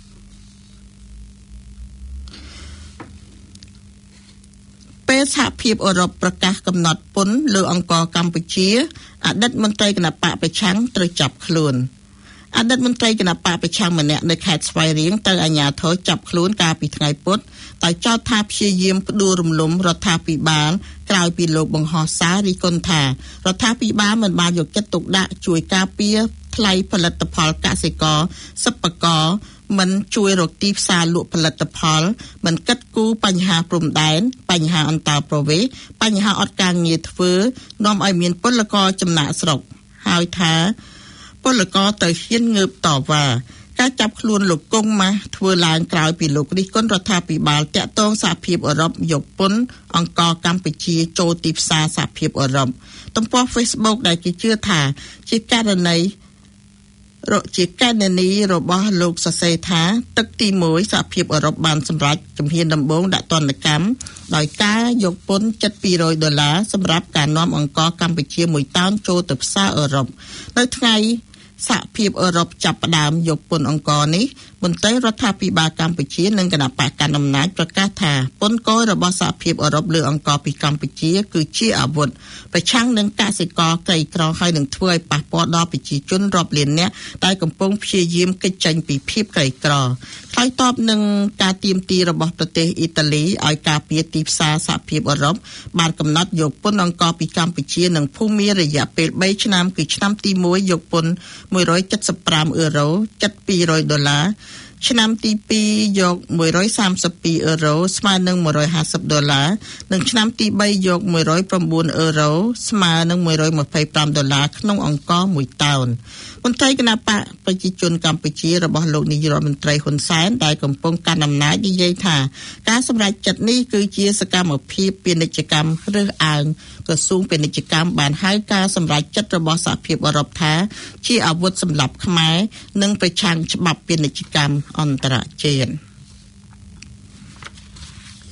ពេលសហភាពអឺរ៉ុបប្រកាសកំណត់ពន្ធលើអង្គរកម្ពុជាអតីតមន្ត្រីគណៈបកប្រឆាំងត្រូវចាប់ខ្លួនអតីតមន្ត្រីគណៈបកប្រឆាំងម្នាក់នៅខេត្តស្វាយរៀងទៅអាជ្ញាធរចាប់ខ្លួនកាលពីថ្ងៃពុធដោយចោទថាព្យាយាមផ្ដួលរំលំរដ្ឋាភិបាលក្រោយពីលោកបង្ហោះសាររិះគន់ថារដ្ឋាភិបាលមិនបានយកចិត្តទុកដាក់ជួយការពារថ្លៃផលិតផលកសិករសិប្បករមិនជួយរកទីផ្សារលក់ផលិតផលមិនគិតគូរបញ្ហាព្រំដែនបញ្ហាអន្តោប្រវេសន៍បញ្ហាអត់ការងារធ្វើនាំឲ្យមានពលករចំណាក់ស្រុកហើយថាពលករទៅហ៊ានងើបតវ៉ាការចាប់ខ្លួនលោកកុងម៉ាស់ធ្វើឡើងក្រោយពីលោករិះគន់រដ្ឋាភិបាលតាក់ទងសហភាពអឺរ៉ុបយកពន្ធអង្គរកម្ពុជាចូលទីផ្សារសហភាពអឺរ៉ុបទំព័រ Facebook ដែលគេជឿថាជាករណីរជាកណនីរបស់លោកសរសេរថាទឹកទីមួយសហភាពអឺរ៉ុបបានសម្រេចជំហានដំបូងដាក់ទណ្ឌកម្មដោយការយកពន្ធជិតពីររយដុល្លារសម្រាប់ការនាំអង្គរកម្ពុជាមួយតោនចូលទៅផ្សារអឺរ៉ុបនៅថ្ងៃសហភាពអឺរ៉ុបចាប់ផ្ដើមយកពន្ធអង្គរនេះមន្ត្រីរដ្ឋាភិបាលកម្ពុជានិងគណៈបកកណ្ដាលអំណាចប្រកាសថាពន្ធគយរបស់សហភាពអឺរ៉ុបលើអង្គរពីកម្ពុជាគឺជាអាវុធប្រឆាំងនឹងកសិករក្រីក្រហើយនឹងធ្វើឲ្យប៉ះពាល់ដល់ប្រជាជនរាប់លាននាក់ដែលកំពុងព្យាយាមគេចចេញពីភាពក្រីក្រឆ្លើយតបនឹងការទាមទាររបស់ប្រទេសអ៊ីតាលីឲ្យការពារទីផ្សារសហភាពអឺរ៉ុបបានកំណត់យកពន្ធអង្គរពីកម្ពុជានិងភូមារយៈពេលបីឆ្នាំគឺឆ្នាំទីមួយយកពន្ធមួយរយเจ็ดสิบห้าអឺរ៉ូជិតពីររយដុល្លារឆ្នាំទីពីរយកមួយរយសាមសិបពីរអឺរ៉ូស្មើនឹងមួយរយห้าสิบដុល្លារនិងឆ្នាំទីបីយកមួយរយប្រាំបួនអឺរ៉ូស្មើនឹងមួយរយยี่สิบห้าដុល្លារក្នុងអង្គរមួយតោនមន្ត្រីគណៈបកប្រជាជនកម្ពុជារបស់លោកនាយរដ្ឋមន្ត្រីហ៊ុនសែនដែលកំពុងកាន់អំណាចនិយាយថាការសម្រេចចិត្តនេះគឺជាសកម្មភាពពាណិជ្ជកម្មរើសអើងក្រសួងពាណិជ្ជកម្មបានហៅការសម្រេចចិត្តរបស់សហភាពអឺរ៉ុបថាជាអាវុធសម្រាប់ខ្មែរនិងប្រឆាំងច្បាប់ពាណិជ្ជកម្មអន្តរជាតិ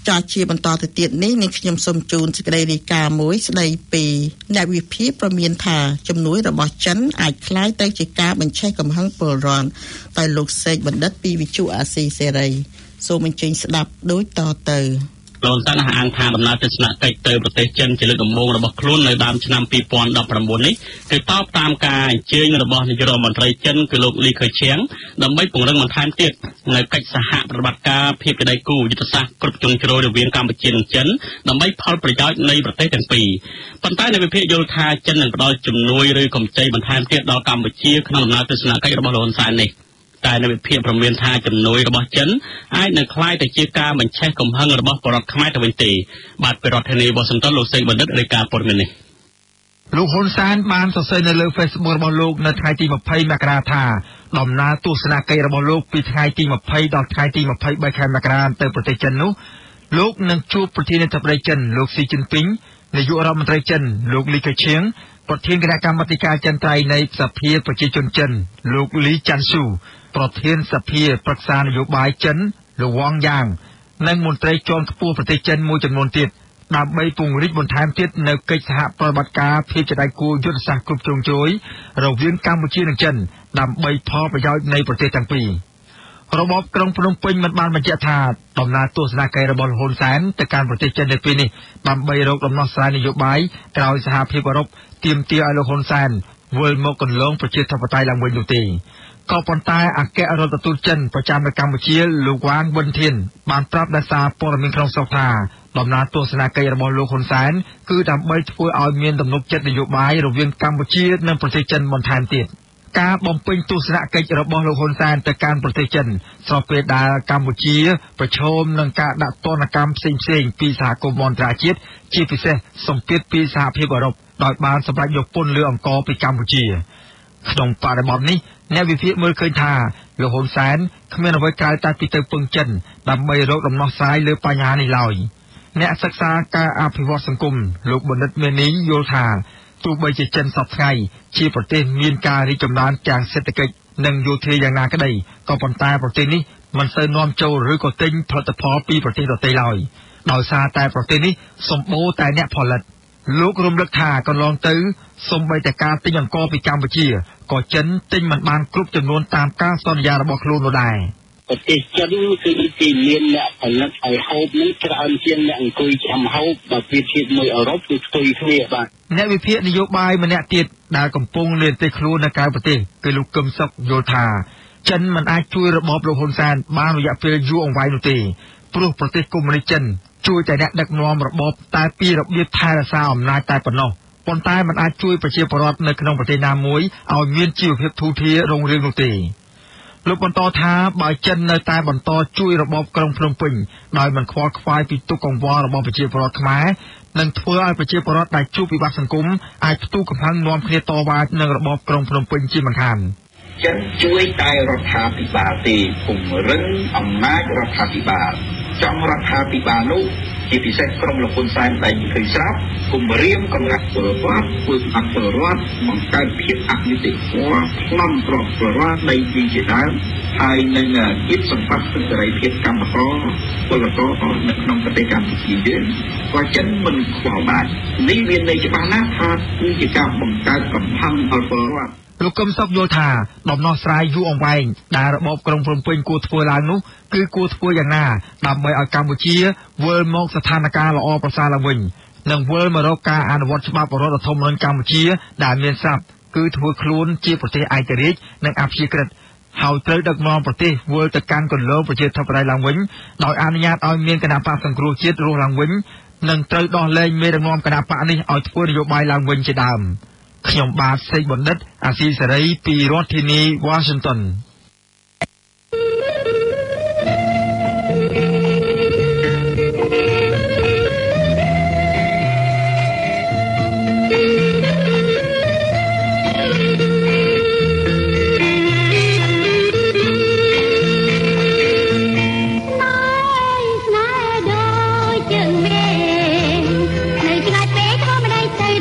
ចាជាបន្តទៅទៀតនេះនាងខ្ញុំសូមជូនសេចក្តីរាយការណ៍មួយស្តីពីអ្នកវិភាគប្រមានថាជំនួយរបស់ចិនអាចคล้ายទៅជាការបញ្ឆេះកំហឹងពលរដ្ឋដោយលោកសេកបណ្ឌិតពីវិទ្យុអាស៊ីសេរីសូមអញ្ជើញស្ដាប់ដូចតទៅលោកតានអាងថាដំណើរទស្សនកិច្ចទៅប្រទេសចិនជាលើកដំបូងរបស់ខ្លួននៅដើមឆ្នាំពីរពាន់ដប់ប្រាំបួននេះគឺតបតាមការអញ្ជើញរបស់នាយករដ្ឋមន្ត្រីចិនគឺលោកលីខឺឈៀងដើម្បីពង្រឹងបន្ថែមទៀតនៅកិច្ចសហប្រតិបត្តិការភាពជាដៃគូយុទ្ធសាស្ត្រគ្រប់ជ្រុងជ្រោយរវាងកម្ពុជានិងចិនដើម្បីផលប្រយោជន៍នៃប្រទេសទាំងពីរប៉ុន្តែនៅវិភាគយល់ថាចិននឹងផ្ដល់ជំនួយឬកម្ចីបន្ថែមទៀតដល់កម្ពុជាក្នុងដំណើរទស្សនកិច្ចរបស់លោកហ៊ុនសែននេះតែនៅវិភាគប្រមានថាជំនួយរបស់ចិនអាចនឹងคล้ายទៅជាការបញ្ឆេះកំហឹងរបស់បរតខ្មែរទៅវិញទេបាទពីរដ្ឋធានីវ៉ាស៊ីនតោនលោកសេកបណ្ឌិតរាយការណ៍ព័ត៌មាននេះលោកហ៊ុនសែនបានសរសេរនៅលើ Facebook របស់លោកនៅថ្ងៃទីម្ភៃមករាថាដំណើរទស្សនកិច្ចរបស់លោកពីថ្ងៃទីម្ភៃដល់ថ្ងៃទីម្ភៃបីខែមករាទៅប្រទេសចិននោះលោកនឹងជួបប្រធានាធិបតីចិនលោកស៊ីជីនពីងនាយករដ្ឋមន្ត្រីចិនលោកលីខឺឈៀងប្រធានគណៈកម្មាធិការចិនត្រៃនៃសភាប្រជាជនចិនលោកលីចាន់ស៊ូប្រធានសភាប្រឹក្សានយោបាយចិនលោកវ៉ាងយ៉ាងនិងមន្ត្រីជាន់ខ្ពស់ប្រទេសចិនមួយចំនួនទៀតដើម្បីពង្រីកបន្ថែមទៀតនៅកិច្ចសហប្រតិបត្តិការភាពជាដៃគូយុទ្ធសាស្ត្រគ្រប់ជ្រុងជ្រោយរវាងកម្ពុជានិងចិនដើម្បីផលប្រយោជន៍នៃប្រទេសទាំងពីររបបក្រុងភ្នំពេញមិនបានបញ្ជាក់ថាដំណើរទស្សនកិច្ចរបស់លោកហ៊ុនសែនទៅកាន់ប្រទេសចិននៅពេលនេះដើម្បីរកដំណោះស្រាយនយោបាយក្រោយសហភាពអឺរ៉ុបទាមទារឲ្យលោកហ៊ុនសែនវិលមកកន្លងប្រជាធិបតេយ្យឡើងវិញនោះទេក៏ប៉ុន្តែអគ្គរដ្ឋទូតចិនប្រចាំនៅកម្ពុជាលោកវ៉ាងវិនធានបានប្រាប់ដល់សារព័ត៌មានក្នុងស្រុកថាដំណើរទស្សនកិច្ចរបស់លោកហ៊ុនសែនគឺដើម្បីធ្វើឲ្យមានទំនុកចិត្តនយោបាយរវាងកម្ពុជានិងប្រទេសចិនបន្ថែមទៀតការបំពេញទស្សនកិច្ចរបស់លោកហ៊ុនសែនទៅកាន់ប្រទេសចិនស្របពេលដែលកម្ពុជាប្រឈមនឹងការដាក់ទណ្ឌកម្មផ្សេងៗពីសហគមន៍អន្តរជាតិជាពិសេសសម្ពាធពីសហភាពអឺរ៉ុបដោយបានសម្រេចយកពន្ធលើអង្គរពីកម្ពុជាក្នុងបរិបទនេះអ្នកវិភាគមើលឃើញថាលោកហ៊ុនសែនគ្មានអ្វីក្រៅតែពីទៅពឹងចិនដើម្បីរកដំណោះស្រាយលើបញ្ហានេះឡើយអ្នកសិក្សាការអភិវឌ្ឍសង្គមលោកបណ្ឌិតមេនីយល់ថាទោះបីជាចិនសពថ្ងៃជាប្រទេសមានការរីកចម្រើនទាំងសេដ្ឋកិច្ចនិងយោធាយ៉ាងណាក្តីក៏ប៉ុន្តែប្រទេសនេះមិនសូវនាំចូលឬក៏ទិញផលិតផលពីប្រទេសដទៃឡើយដោយសារតែប្រទេសនេះសម្បូរតែអ្នកផលិតលោករំលឹកថាកន្លងទៅសូម្បីតែការទិញអង្ករពីកម្ពុជាក៏ចិនទិញមិនបានគ្រប់ចំនួនតាមការសន្យារបស់ខ្លួននោះដែរប្រទេសចិនគឺទីមានអ្នកផលិតឲ្យហូបនឹងច្រើនជាងអ្នកអង្គុយចាំហូបបើប្រៀបធៀបមួយអឺរ៉ុបគឺផ្ទុយគ្នាបាទអ្នកវិភាគនយោបាយម្នាក់ទៀតដែលកំពុងលេនទេខ្លួននៅក្រៅប្រទេសគឺលោកកឹមសុខយល់ថាចិនមិនអាចជួយរបបលោកហ៊ុនសែនបានរយៈពេលយូរអង្វែងនោះទេព្រោះប្រទេសកុម្មុយនីសចិនជួយតែអ្នកដឹកនាំរបបតែពីរបៀបថែរក្សាអំណាចតែប៉ុណ្ណោះប៉ុន្តែមិនអាចជួយប្រជាពលរដ្ឋនៅក្នុងប្រទេសណាមួយឲ្យមានជីវភាពធូរធាររុងរឿងនោះទេលោកបន្តថាបើចិននៅតែបន្តជួយរបបក្រុងភ្នំពេញដោយមិនខ្វល់ខ្វាយពីទុក្ខកង្វល់របស់ប្រជាពលរដ្ឋខ្មែរនឹងធ្វើឲ្យប្រជាពលរដ្ឋដែលជួបវិបត្តិសង្គមអាចផ្ទុះកំហឹងនាំគ្នាតវ៉ានឹងរបបក្រុងភ្នំពេញជាមិនខានចិនជួយតែរដ្ឋាភិបាលទេពង្រឹងអំណាចរដ្ឋាភិបាលចង់រដ្ឋាភិបាលនោះជាពិសេសក្រុមលោកហ៊ុនសែនដែលឃើញស្រាប់គម្រាមកំណត់ពលរដ្ឋធ្វើអន្តររដ្ឋបង្កើតភាពអយុត្តិធម៌ប្លន់ប្រពពលរដ្ឋនៃទីជាដើមហើយនឹងជាតិសម្បត្តិសេរីភាពកម្មករពលករនៅក្នុងប្រទេសកម្ពុជាយើងក៏ចិនមិនខ្វល់បាននេះមានន័យច្បាស់ណាស់ថាគឺជាការបង្កើតកំហឹងដល់ពលរដ្ឋលោកកឹមសុខយល់ថាដំណោះស្រាយយូរអង្វែងដែលរបបក្រុងភ្នំពេញគួរធ្វើឡើងនោះគឺគួរធ្វើយ៉ាងណាដើម្បីឲ្យកម្ពុជាវិលមកស្ថានភាពល្អប្រសើរឡើងវិញនិងវិលមករកការអនុវត្តច្បាប់រដ្ឋធម្មនុញ្ញកម្ពុជាដែលមានស្រាប់គឺធ្វើខ្លួនជាប្រទេសឯករាជ្យនិងអព្យាក្រឹតហើយត្រូវដឹកនាំប្រទេសវិលទៅកាន់គន្លងប្រជាធិបតេយ្យឡើងវិញដោយអនុញ្ញាតឲ្យមានគណបក្សសង្គ្រោះជាតិរស់ឡើងវិញនិងត្រូវដោះលែងមេដឹកនាំគណបក្សនេះឲ្យធ្វើនយោបាយឡើងវិញជាដើមខ្ញុំបាទសេកបណ្ឌិតអាស៊ីសេរីពីរដ្ឋធានី Washington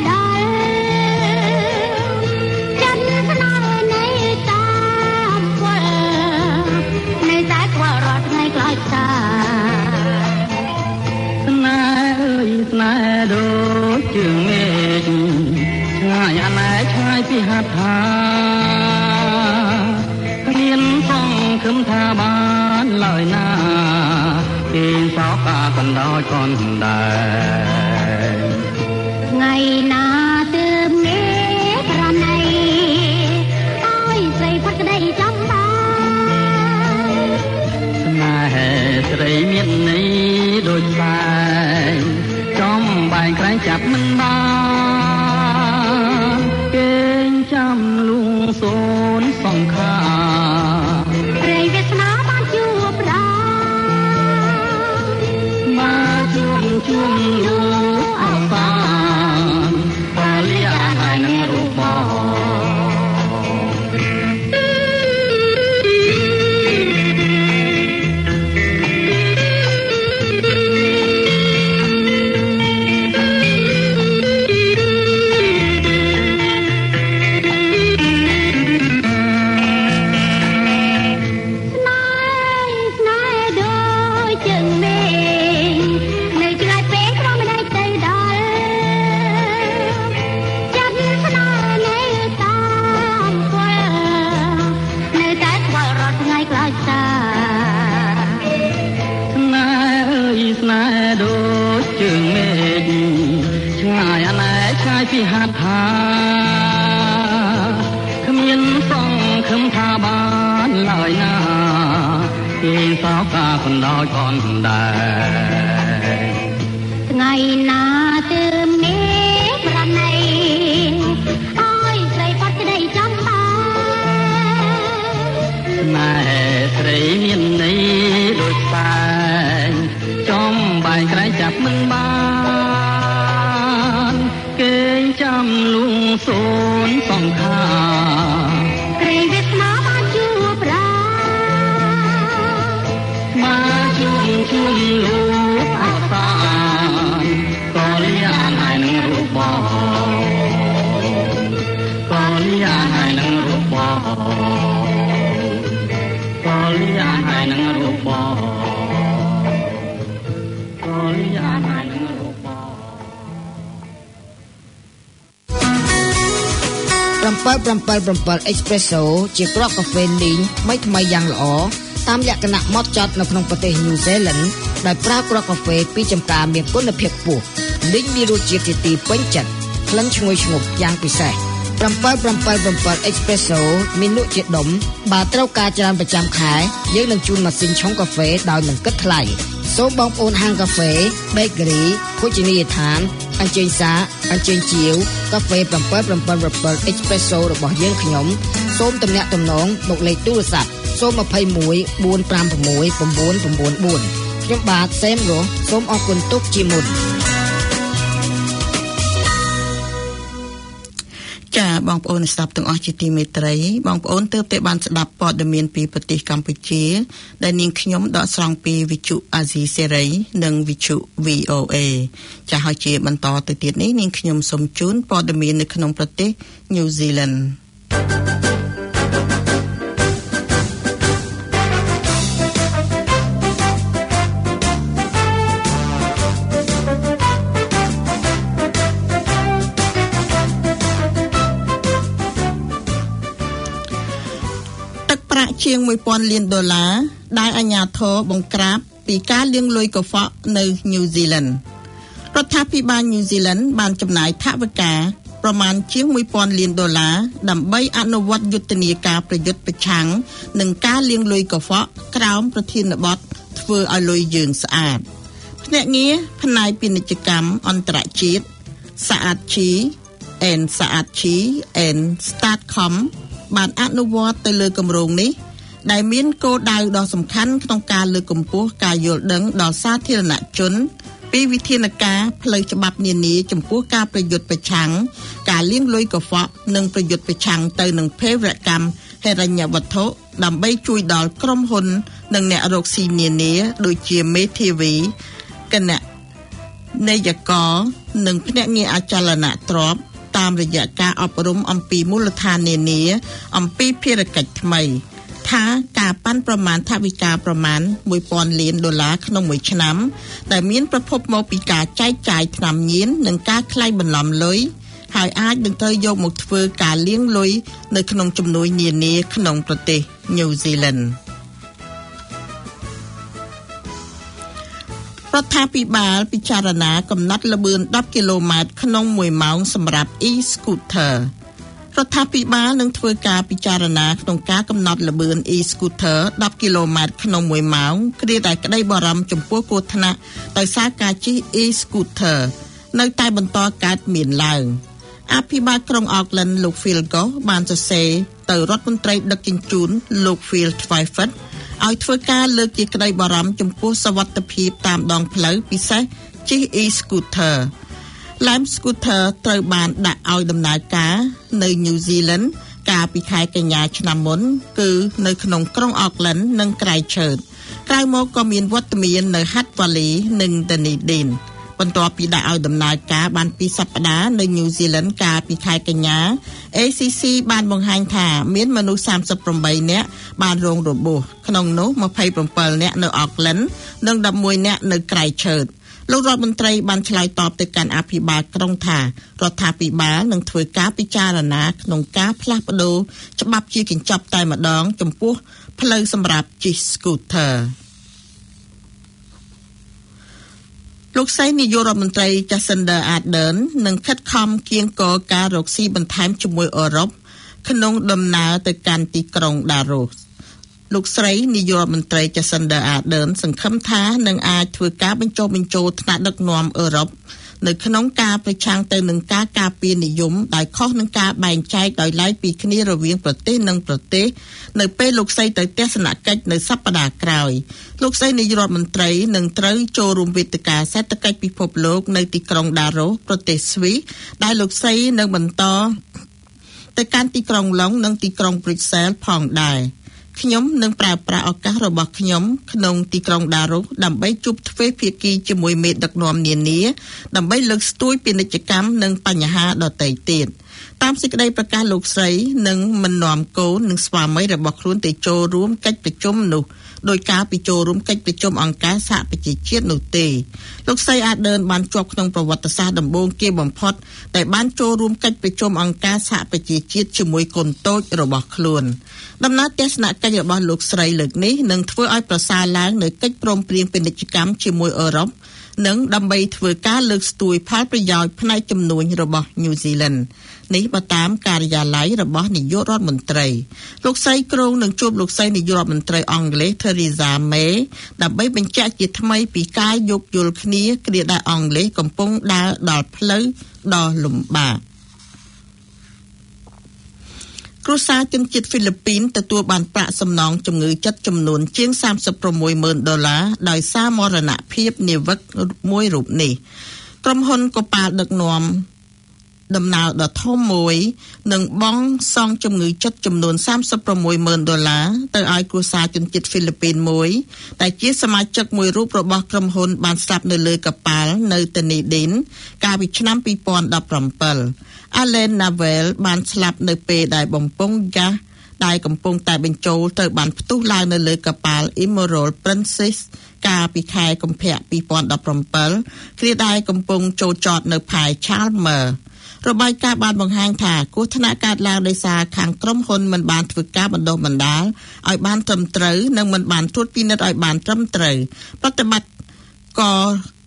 Hãy subscribe cho kênh Ghiền Mì Gõ để không bỏ lỡ ខឹមថាបានឡើយណាគេសោកកាកណ្ដោចកនដែរ
ថ្ងៃណាទើបមេប្រណីអើយស្រីផាត់ក្ដីចំបាន
ស្នេហ៍ស្រីមានន័យដូចស្បែកចំបែកក្រែងចាប់មិនបានគេចាំលួងសូនសង្ខា
ព្រៃវាសនាបានជួបប្រា
មកជួបជួបលោកអសាបាលីអាហើយនឹងរូបបងពីហាត់ថាគ្មានសងខឹមថាបានឡើយណាគេសោកកាកណ្ដោចកនដែរ
ថ្ងៃណាទើបមេប្រណីអើយស្រីផាត់ក្ដីចំបាន
ស្នេហ៍ស្រីមានន័យដូចស្បែកចំបែកក្រែងចាប់មិនបានគេចាំលួងសូនសង្ខា
ក្រែងវាសនាបានជួបប្រា
មកជួបជួបលោកអសាក៏លីអានហើយនឹងរូបបងក៏លីអានហើយនឹងរូបបងក៏លីអានហើយនឹងរូបបងក៏លីអានហើយនឹងរូបបង
777 Espresso ជាគ្រាប់កាហ្វេលីងថ្មីថ្មីយ៉ាងល្អតាមលក្ខណៈម៉ត់ចត់នៅក្នុងប្រទេស New Zealand ដោយប្រើគ្រាប់កាហ្វេពីចម្ការមានគុណភាពខ្ពស់លីងមានរសជាតិជាទីពេញចិត្តក្លិនឈ្ងុយឈ្ងប់យ៉ាងពិសេស777 Espresso មានលក់ជាដុំបើត្រូវការច្រើនប្រចាំខែយើងនឹងជូនម៉ាស៊ីនឆុងកាហ្វេដោយមិនគិតថ្លៃសូមបងប្អូនហាងកាហ្វេ Bakery ភោជនីយដ្ឋានអញ្ជើញសាអញ្ជើញជាវកាហ្វេ777 Espresso របស់យើងខ្ញុំសូមទំនាក់ទំនងមកលេខទូរស័ព្ទសូម21456 994ខ្ញុំបាទសេមរស់សូមអរគុណទុកជាមុន
ចាបងប្អូនស្ដាប់ទាំងអស់ជាទីមេត្រីបងប្អូនទើបតែបានស្ដាប់ព័ត៌មានពីប្រទេសកម្ពុជាដែលនាងខ្ញុំដកស្រង់ពីវិទ្យុអាស៊ីសេរីនិងវិទ្យុ វី អូ អេ ចាហើយជាបន្តទៅទៀតនេះនាងខ្ញុំសូមជូនព័ត៌មាននៅក្នុងប្រទេស New Zealandជាងមួយពាន់លានដុល្លារដែលអាជ្ញាធរបង្ក្រាបពីការលាងលុយកខ្វក់នៅ New Zealand រដ្ឋាភិបាល New Zealand បានចំណាយថវិកាប្រមាណជាងមួយពាន់លានដុល្លារដើម្បីអនុវត្តយុទ្ធនាការប្រយុទ្ធប្រឆាំងនឹងការលាងលុយកខ្វក់ក្រោមប្រធានបទធ្វើឲ្យលុយយើងស្អាតភ្នាក់ងារផ្នែកពាណិជ្ជកម្មអន្តរជាតិសាអាតជី and សាអាតជី and Statcom បានអនុវត្តទៅលើគម្រោងនេះដែលមានគោលដៅដ៏សំខាន់ក្នុងការលើកកម្ពស់ការយល់ដឹងដល់សាធារណជនពីវិធានការផ្លូវច្បាប់នានាចំពោះការប្រយុទ្ធប្រឆាំងការលាងលុយកខ្វក់និងប្រយុទ្ធប្រឆាំងទៅនឹងភេរវកម្មហិរញ្ញវត្ថុដើម្បីជួយដល់ក្រុមហ៊ុននិងអ្នករកស៊ីនានាដូចជាមេធាវីគណៈនាយកនិងភ្នាក់ងារអចលនទ្រព្យតាមរយៈការអប់រំអំពីមូលដ្ឋាននានាអំពីភារកិច្ចថ្មីថាការប៉ាន់ប្រមាណថវិកាប្រមាណមួយពាន់លានដុល្លារក្នុងមួយឆ្នាំដែលមានប្រភពមកពីការចែកចាយថ្នាំញៀននិងការក្លែងបន្លំលុយហើយអាចនឹងត្រូវយកមកធ្វើការលាងលុយនៅក្នុងជំនួយនានាក្នុងប្រទេស New Zealand រដ្ឋាភិបាលពិចារណាកំណត់ល្បឿនដប់គីឡូម៉ែត្រក្នុងមួយម៉ោងសម្រាប់ e-scooter រដ្ឋាភិបាលនឹងធ្វើការពិចារណាក្នុងការកំណត់ល្បឿន e-scooter ដប់គីឡូម៉ែត្រក្នុងមួយម៉ោងគ្រាដែលក្តីបារម្ភចំពោះគ្រោះថ្នាក់ដោយសារការជិះ e-scooter នៅតែបន្តកើតមានឡើងអភិបាលក្រុង Auckland លោក Phil Goff បានសរសេរទៅរដ្ឋមន្ត្រីដឹកជញ្ជូនលោក Phil Twyford ឲ្យធ្វើការលើកជាក្តីបារម្ភចំពោះសុវត្ថិភាពតាមដងផ្លូវពិសេសជិះ e-scooterឡាន scooter ត្រូវបានដាក់ឲ្យដំណើរការនៅ New Zealand កាលពីខែកញ្ញាឆ្នាំមុនគឺនៅក្នុងក្រុង Auckland និង Christchurch ក្រោយមកក៏មានវត្តមាននៅ Hutt Valley និង Dunedin បន្ទាប់ពីដាក់ឲ្យដំណើរការបានពីរសប្តាហ៍នៅ New Zealand កាលពីខែកញ្ញា A C C បានបង្ហាញថាមានមនុស្សសាមសិបប្រាំបីនាក់បានរងរបួសក្នុងនោះម្ភៃប្រាំពីរនាក់នៅ Auckland និងដប់មួយនាក់នៅ Christchurch លោករដ្ឋមន្ត្រីបានឆ្លើយតបទៅកាន់អភិបាលក្រុងថារដ្ឋាភិបាលនឹងធ្វើការពិចារណាក្នុងការផ្លាស់ប្ដូរច្បាប់ជាកញ្ចប់តែម្ដងចំពោះផ្លូវសម្រាប់ជិះ scooter លោកស្រីនាយករដ្ឋមន្ត្រី Jacinda Ardern នឹងខិតខំគៀងគរការរកស៊ីបន្ថែមជាមួយអឺរ៉ុបក្នុងដំណើរទៅកាន់ទីក្រុង Davos លោកស្រីនាយករដ្ឋមន្ត្រី Jacinda Ardern សង្ឃឹមថានឹងអាចធ្វើការបញ្ចុះបញ្ចូលថ្នាក់ដឹកនាំអឺរ៉ុបនៅក្នុងការប្រឆាំងទៅនឹងការការពារនិយមដែលខុសនឹងការបែងចែកដោយឡែកពីគ្នារវាងប្រទេសនិងប្រទេសនៅពេលលោកស្រីទៅទស្សនកិច្ចនៅសប្តាហ៍ក្រោយលោកស្រីនាយករដ្ឋមន្ត្រីនឹងត្រូវចូលរួមវេទិកាសេដ្ឋកិច្ចពិភពលោកនៅទីក្រុង Davos ប្រទេសស្វីសដែលលោកស្រីនឹងបន្តទៅកាន់ទីក្រុងឡុងនិងទីក្រុង Brussels ផងដែរខ្ញុំនឹងប្រើប្រាស់ឱកាសរបស់ខ្ញុំក្នុងទីក្រុង Davos ដើម្បីជួបទ្វេភាគីជាមួយមេដឹកនាំនានាដើម្បីលើកស្ទួយពាណិជ្ជកម្មនិងបញ្ហាដទៃទៀតតាមសេចក្តីប្រកាសលោកស្រីនឹងមិននាំកូននិងស្វាមីរបស់ខ្លួនទៅចូលរួមកិច្ចប្រជុំនោះដោយការពិចូលរួមកិច្ចប្រជុំអង្គការសហប្រជាជាតិនោះទេលោកស្រីអាចដើរបានជាប់ក្នុងប្រវត្តិសាស្ត្រដំបូងគេបំផុតតែបានចូលរួមកិច្ចប្រជុំអង្គការសហប្រជាជាតិជាមួយកូនតូចរបស់ខ្លួនដំណើរទស្សនកិច្ចរបស់លោកស្រីលើកនេះនឹងធ្វើឲ្យប្រសើរឡើងនៅកិច្ចព្រមព្រៀងពាណិជ្ជកម្មជាមួយអឺរ៉ុបនិងដើម្បីធ្វើការលើកស្ទួយផលប្រយោជន៍ផ្នែកជំនួញរបស់ New Zealand នេះបើតាមការិយាល័យរបស់នាយករដ្ឋមន្ត្រីលោកស្រីក្រុងនឹងជួបលោកស្រីនាយករដ្ឋមន្ត្រីអង់គ្លេស Theresa May ដើម្បីបញ្ជាក់ជាថ្មីពីការយោគយល់គ្នាគ្រាដែលអង់គ្លេសកំពុងដើរដល់ផ្លូវដ៏លំបាកគ្រួសារជនជាតិហ្វីលីពីនទទួលបានប្រាក់សំណងជំងឺចិត្តចំនួនជាងសាមសិបប្រាំមួយម៉ឺនដុល្លារដោយសារមរណភាពនាវិកមួយរូបនេះក្រុមហ៊ុនកប៉ាល់ដឹកនាំដំណើរដ៏ធំមួយនឹងបង់សងជំងឺចិត្តចំនួនសាមសិបប្រាំមួយម៉ឺនដុល្លារទៅឲ្យគ្រួសារជនជាតិហ្វីលីពីនមួយដែលជាសមាជិកមួយរូបរបស់ក្រុមហ៊ុនបានស្លាប់នៅលើកប៉ាល់នៅ Dunedin កាលពីឆ្នាំពីរពាន់ដប់ប្រាំពីរ Alan Navel បានស្លាប់នៅពេលដែលបំពង់ហ្គាសដែលកំពុងតែបញ្ចូលទៅបានផ្ទុះឡើងនៅលើកប៉ាល់ Emerald Princess កាលពីខែកុម្ភៈពីរពាន់ដប់ប្រាំពីរគ្រាដែលកំពុងចូលចតនៅផែ Chalmers របាយការណ៍បានបង្ហាញថាគ្រោះថ្នាក់កើតឡើងដោយសារខាងក្រុមហ៊ុនមិនបានធ្វើការបណ្ដុះបណ្ដាលឲ្យបានត្រឹមត្រូវនិងមិនបានត្រួតពិនិត្យឲ្យបានត្រឹមត្រូវប្រតិបត្តិការ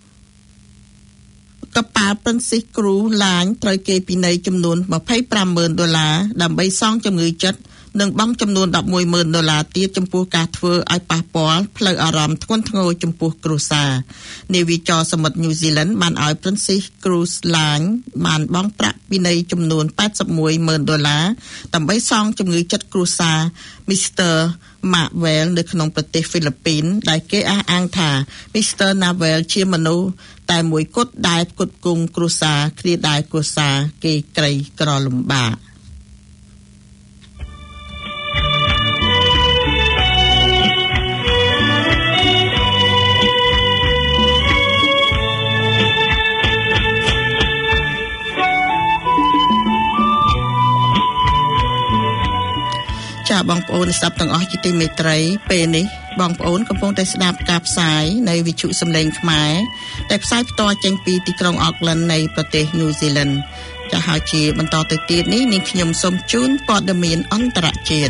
កប៉ាល់ Princess Cruise Line ត្រូវគេពិន័យចំនួនម្ភៃប្រាំម៉ឺនដុល្លារដើម្បីសងជំងឺចិត្តនិងបង់ចំនួនដប់មួយម៉ឺនដុល្លារទៀតចំពោះការធ្វើឲ្យប៉ះពាល់ផ្លូវអារម្មណ៍ធ្ងន់ធ្ងរចំពោះគ្រួសារនាវិចរសមុទ្រ New Zealand បានឲ្យ Princess Cruise Line បានបង់ប្រាក់ពិន័យចំនួនប៉ែតសិបមួយម៉ឺនដុល្លារដើម្បីសងជំងឺចិត្តគ្រួសារ Mister Navel នៅក្នុងប្រទេសហ្វីលីពីនដែលគេអះអាងថា Mister Navel ជាមនុស្សតែមួយគត់ដែលផ្គត់ផ្គង់គ្រួសារគ្រាដែលគ្រួសារគេក្រីក្រលំបាកចាបងប្អូនស្ដាប់ទាំងអស់ជាទីមេត្រីពេលនេះបងប្អូនកំពុងតែស្ដាប់ការផ្សាយនៃវិទ្យុសំឡេងខ្មែរដែលផ្សាយផ្ទាល់ចេញពីទីក្រុង Auckland នៃប្រទេស New Zealand ចាហើយជាបន្តទៅទៀតនេះនាងខ្ញុំសូមជូនព័ត៌មានអន្តរជាតិ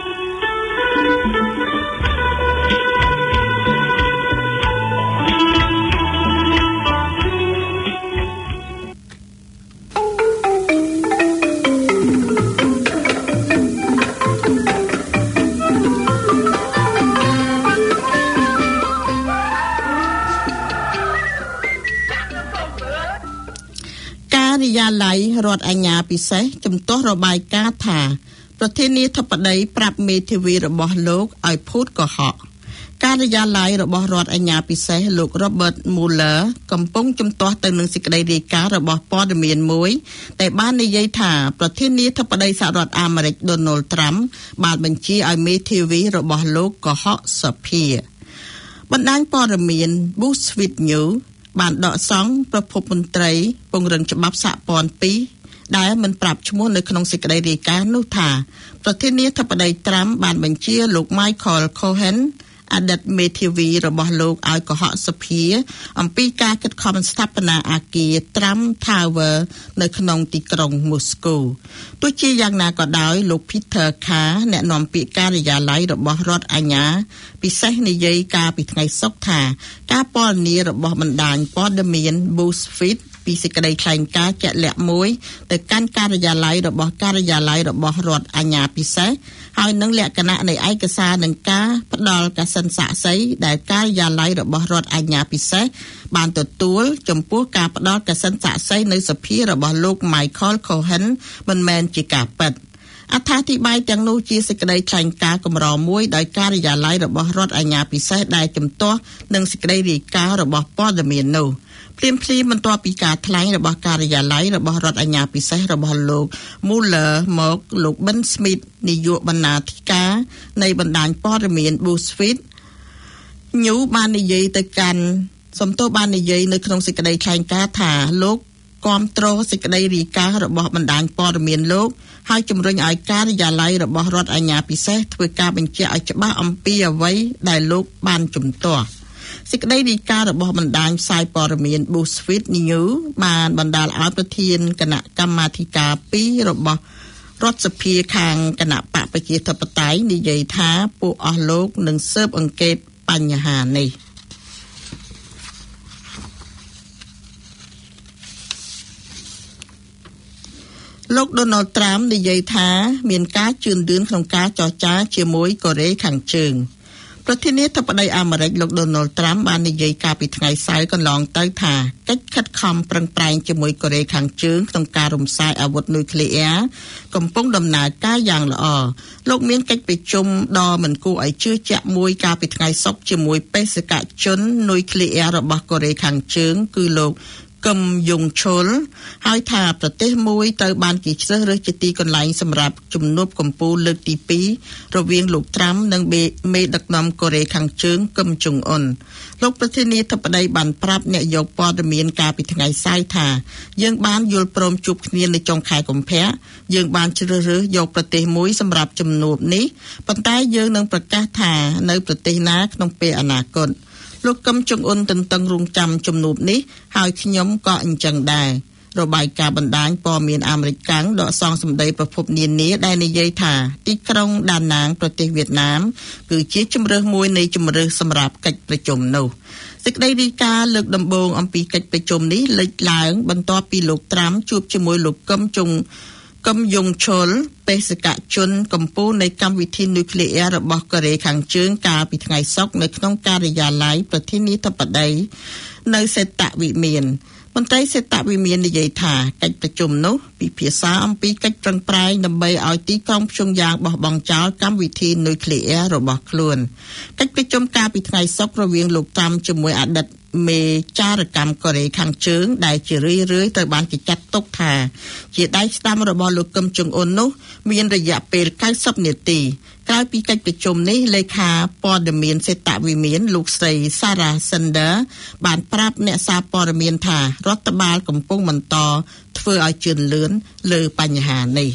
។
យាល័យរដ្ឋអាជ្ញាពិសេសជំទាស់របាយការណ៍ថាប្រធានាធិបតីប្រាប់មេធាវីរបស់លោកឲ្យភូតកុហកការិយាល័យរបស់រដ្ឋអាជ្ញាពិសេសលោក Robert Mueller កំពុងជំទាស់ទៅនឹងសេចក្តីរាយការណ៍របស់ព័ត៌មានមួយដែលបាននិយាយថាប្រធានាធិបតីសហរដ្ឋអាមេរិក Donald Trump បានបញ្ជាឲ្យមេធាវីរបស់លោកកុហកសភាបណ្ដាញព័ត៌មាន BuzzFeed News បានដកសង្កប្រភពមន្ត្រីពង្រឹងច្បាប់សហព័ន្ធពីរដែលមិនប្រាប់ឈ្មោះនៅក្នុងសេចក្តីរាយការណ៍នោះថាប្រធានាធិបតី Trump បានបញ្ជាលោក Michael Cohen អតីតមេធាវីរបស់លោកឲ្យកុហកសភាអំពីការកិត្តខំស្ថាបនាអគារ Trump Tower នៅក្នុងទីក្រុងមូស្គូទោះជាយ៉ាងណាក៏ដោយលោក Peter Carr អ្នកនាំពាក្យការិយាល័យរបស់រដ្ឋអាជ្ញាពិសេសនិយាយកាលពីថ្ងៃសុក្រថាការពណ៌នារបស់បណ្ដាញព័ត៌មាន BuzzFeed ពីសេចក្តីថ្លែងការណ៍ជាក់លាក់មួយទៅកាន់ការិយាល័យរបស់ការិយាល័យរបស់រដ្ឋអាជ្ញាពិសេសហើយនឹងលក្ខណៈនៃឯកសារនឹងការផ្ដល់កាសិនសាក់សីដែលការិយាល័យរបស់រដ្ឋអាជ្ញាពិសេសបានទទួលចំពោះការផ្ដល់កាសិនសាក់សីនៅសភារបស់លោក Michael Cohen មិនមែនជាការពិតអត្ថាធិប្បាយទាំងនោះជាសេចក្តីថ្លែងការណ៍កម្រមួយដោយការិយាល័យរបស់រដ្ឋអាជ្ញាពិសេសដែលជំទាស់នឹងសេចក្តីរាយការណ៍របស់ព័ត៌មាននោះភ្លាមភ្លាមបន្ទាប់ពីការថ្លែងរបស់ការិយាល័យរបស់រដ្ឋអាជ្ញាពិសេសរបស់លោក Mueller មកលោក Ben Smith នាយកបណ្ណាធិការនៃបណ្ដាញព័ត៌មាន BuzzFeed News បាននិយាយទៅកាន់សំទោសបាននិយាយនៅក្នុងសេចក្តីថ្លែងការណ៍ថាលោកគាំទ្រសេចក្តីរាយការណ៍របស់បណ្ដាញព័ត៌មានលោកហើយជំរុញឲ្យការិយាល័យរបស់រដ្ឋអាជ្ញាពិសេសធ្វើការបញ្ជាក់ឲ្យច្បាស់អំពីអ្វីដែលលោកបានជំទាស់សេចក្តីរាយការណ៍របស់បណ្ដាញផ្សាយព័ត៌មាន BuzzFeed News បានបណ្ដាលឲ្យប្រធានគណៈកម្មាធិការពីររបស់រដ្ឋសភាខាងគណៈបកប្រជាធិបតេយ្យនិយាយថាពួកអស់លោកនឹងស៊ើបអង្កេតបញ្ហានេះលោក Donald Trump និយាយថាមានការជឿនលឿនក្នុងការចរចាជាមួយកូរ៉េខាងជើងប្រធានាធិបតីអាមេរិកលោក Donald Trump បាននិយាយកាលពីថ្ងៃសៅរ៍កន្លងទៅថាកិច្ចខិតខំប្រឹងប្រែងជាមួយកូរ៉េខាងជើងក្នុងការរំសាយអាវុធនុយក្លេអ៊ែរកំពុងដំណើរការយ៉ាងល្អលោកមានកិច្ចប្រជុំដ៏មិនគួរឲ្យជឿជាក់មួយកាលពីថ្ងៃសុក្រជាមួយបេសកជននុយក្លេអ៊ែររបស់កូរ៉េខាងជើងគឺលោកគឹមយុងឈុលហើយថាប្រទេសមួយត្រូវបានគេជ្រើសរើសជាទីកន្លែងសម្រាប់ជំនួបកំពូលលើកទីពីររវាងលោកត្រាំនិងមេដឹកនាំកូរ៉េខាងជើងគឹមចុងអ៊ុនលោកប្រធានាធិបតីបានប្រាប់អ្នកយកព័ត៌មានកាលពីថ្ងៃសៅរ៍ថាយើងបានយល់ព្រមជួបគ្នានៅចុងខែកុម្ភៈយើងបានជ្រើសរើសយកប្រទេសមួយសម្រាប់ជំនួបនេះប៉ុន្តែយើងនឹងប្រកាសថានៅប្រទេសណាក្នុងពេលអនាគតលោកគឹមចុងអ៊ុនទន្ទឹងរង់ចាំជំនួបនេះហើយខ្ញុំក៏អញ្ចឹងដែររបាយការណ៍បណ្ដាញព័ត៌មានអាមេរិកកាំងដកសងសម្ដីប្រភពនានាដែលនិយាយថាទីក្រុងដាណាងប្រទេសវៀតណាមគឺជាជម្រើសមួយនៃជម្រើសសម្រាប់កិច្ចប្រជុំនោះសេចក្តីរាយការណ៍លើកដំបូងអំពីកិច្ចប្រជុំនេះលេចឡើងបន្ទាប់ពីលោកត្រាំជួបជាមួយលោកគឹមចុងគឹមយុងឈុលបេសកជនកម្ពុជានៃកម្មវិធីនុយក្លេអ៊ែររបស់កូរ៉េខាងជើងកាលពីថ្ងៃសុក្រនៅក្នុងការិយាល័យប្រធានាធិបតីនៅសេតវិមានមន្ត្រីសេតវិមាននិយាយថាកិច្ចប្រជុំនោះពិភាក្សាអំពីកិច្ចប្រឹងប្រែងដើម្បីឲ្យទីក្រុងព្យុងយ៉ាងបោះបង់ចោលកម្មវិធីនុយក្លេអ៊ែររបស់ខ្លួនកិច្ចប្រជុំកាលពីថ្ងៃសុក្ររវាងលោកត្រាំជាមួយអតីតមេចារកម្មកូរ៉េខាងជើងដែលជារឿយៗត្រូវបានគេចាត់ទុកថាជាដៃស្ដាំរបស់លោកគឹមចុងអ៊ុននោះមានរយៈពេលកៅសិបនាទីក្រោយពីកិច្ចប្រជុំនេះលេខាព័ត៌មានសេតវិមានលោកស្រី Sarah Sanders បានប្រាប់អ្នកសារព័ត៌មានថារដ្ឋបាលកំពុងបន្តធ្វើឲ្យជឿនលឿនលើបញ្ហានេះ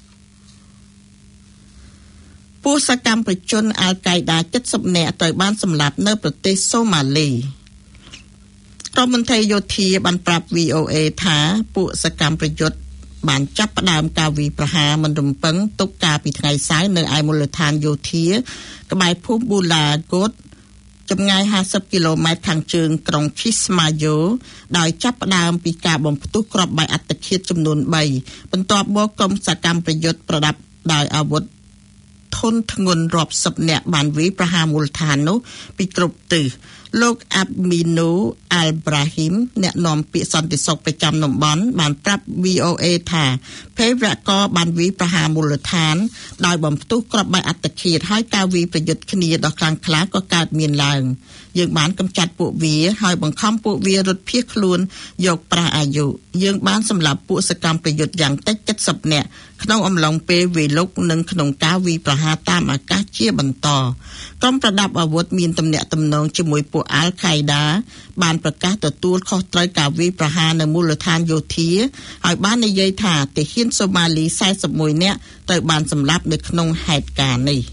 ពួកសកម្មប្រជនអាល់កៃដាជិតសិបនាក់ត្រូវបានសម្លាប់នៅប្រទេសសូម៉ាលីរដ្ឋមន្ត្រីយោធាបានប្រាប់ វី អូ អេ ថាពួកសកម្មប្រយុទ្ធបានចាប់ផ្ដើមការវាយប្រហារមិនរំពឹងទុកកាលពីថ្ងៃសៅរ៍នៅឯមូលដ្ឋានយោធាក្បែរភូមិប៊ូឡាហ្គូតចម្ងាយห้าสิบគីឡូម៉ែត្រខាងជើងក្រុងឈីស្ម៉ាយ៉ូដោយចាប់ផ្ដើមពីការបំផ្ទុះគ្រាប់បែកអត្តឃាតចំនួនបីបន្ទាប់មកក្រុមសកម្មប្រយុទ្ធប្រដាប់ដោយអាវុធធុនធ្ងន់រាប់សិបនាក់បានវាយប្រហារមូលដ្ឋាននោះពីគ្រប់ទិសលោកអាប់មីនូអាល់ប្រាហ៊ីមអ្នកនាំពាក្យសន្តិសុខប្រចាំតំបន់បានប្រាប់ វី អូ เอ ថាភេរវករបានវាយប្រហារមូលដ្ឋានដោយបំផ្ទុះគ្រាប់បែកអត្តឃាតហើយការវាយប្រយុទ្ធគ្នាដ៏ខ្លាំងក្លាក៏កើតមានឡើងយើងបានកម្ចាត់ពួកវាហើយបង្ខំពួកវារត់ភៀសខ្លួនយកប្រាស់អាយុយើងបានសម្លាប់ពួកសកម្មប្រយុទ្ធយ៉ាងតិចជិតសិបនាក់ក្នុងអំឡុងពេលវេលុកនិងក្នុងការវាយប្រហារតាមអាកាសជាបន្តក្រុមប្រដាប់អាវុធមានទំនាក់ទំនងជាមួយពួកអាល់ខេដាបានប្រកាសទទួលខុសត្រូវការវាយប្រហារនៅមូលដ្ឋានយោធាហើយបាននិយាយថាទាហានសូម៉ាលីសែនសិបមួយនាក់ត្រូវបានសម្លាប់នៅក្នុងហេតុការណ៍នេះ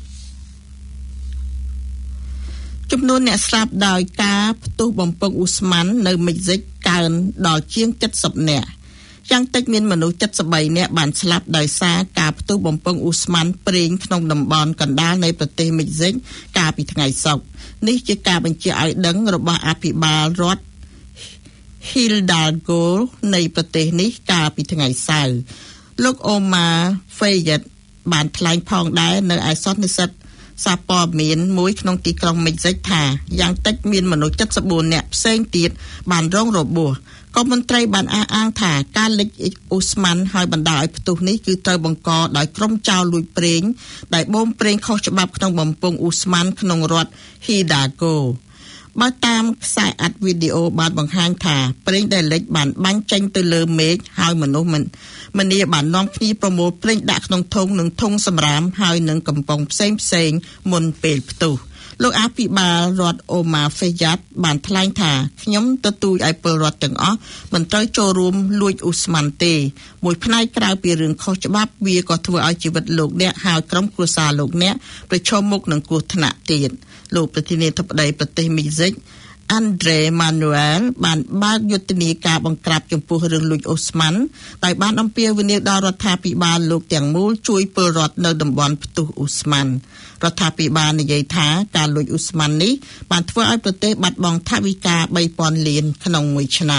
ចំនួនអ្នកស្លាប់ដោយការផ្ទុះបំពង់អ៊ូស្មាននៅមិចស៊ិកកើនដល់ជាងเจ็ดสิบនាក់យ៉ាងតិចមានមនុស្សเจ็ดสิบสามនាក់បានស្លាប់ដោយសារការផ្ទុះបំពង់អ៊ូស្មានប្រេងក្នុងតំបន់កណ្ដាលនៃប្រទេសមិចស៊ិកកាលពីថ្ងៃសុក្រនេះជាការបញ្ជាក់ឲ្យដឹងរបស់អភិបាលរដ្ឋ Hidalgo នៃប្រទេសនេះកាលពីថ្ងៃសៅរ៍លោកអូម៉ាហ្វេយ៉ាត់បានថ្លែងផងដែរនៅឯសន្និសីទសារព័ត៌មានមួយក្នុងទីក្រុងមិចស៊ិកថាយ៉ាងតិចមានមនុស្សเจ็ดสิบสี่នាក់ផ្សេងទៀតបានរងរបួសក៏មន្ត្រីបានអះអាងថាការលិចអ៊ូស្មានហើយបណ្ដាលឲ្យផ្ទុះនេះគឺត្រូវបង្កដោយក្រុមចោរលួចប្រេងដែលបូមប្រេងខុសច្បាប់ក្នុងបំពង់អ៊ូស្មានក្នុងរដ្ឋ Hidalgo បើតាមខ្សែអត្ថវីដេអូបានបង្ហាញថាប្រេងដែលលិចបានបាញ់ចេញទៅលើមេឃហើយមនុស្សម្នាបាននាំគ្នាប្រមូលប្រេងដាក់ក្នុងធុងនិងធុងសម្រាមហើយនឹងកំប៉ុងផ្សេងផ្សេងមុនពេលផ្ទុះលោកអភិបាលរដ្ឋអូម៉ាហ្វេយ៉ាត់បានថ្លែងថាខ្ញុំទទូចឲ្យពលរដ្ឋទាំងអស់មិនត្រូវចូលរួមលួចអ៊ូស្មានទេមួយផ្នែកក្រៅពីរឿងខុសច្បាប់វាក៏ធ្វើឲ្យជីវិតលោកអ្នកហើយក្រុមគ្រួសារលោកអ្នកប្រឈមមុខនឹងគ្រោះថ្នាក់ទៀតលោកប្រធានាធិបតីប្រទេសមិចស៊ិកAndre Manuel បានបើកយុទ្ធនាការបង្ក្រាបចំពោះរឿងលួចអ៊ូស្មានដោយបានអំពាវនាវដល់រដ្ឋាភិបាលលោកទាំងមូលជួយពលរដ្ឋនៅតំបន់ផ្ទុះអ៊ូស្មានរដ្ឋាភិបាលនិយាយថាការលួចអ៊ូស្មាននេះបានធ្វើឲ្យប្រទេសបាត់បង់ថវិកាបីពាន់លានក្នុងមួយឆ្នាំ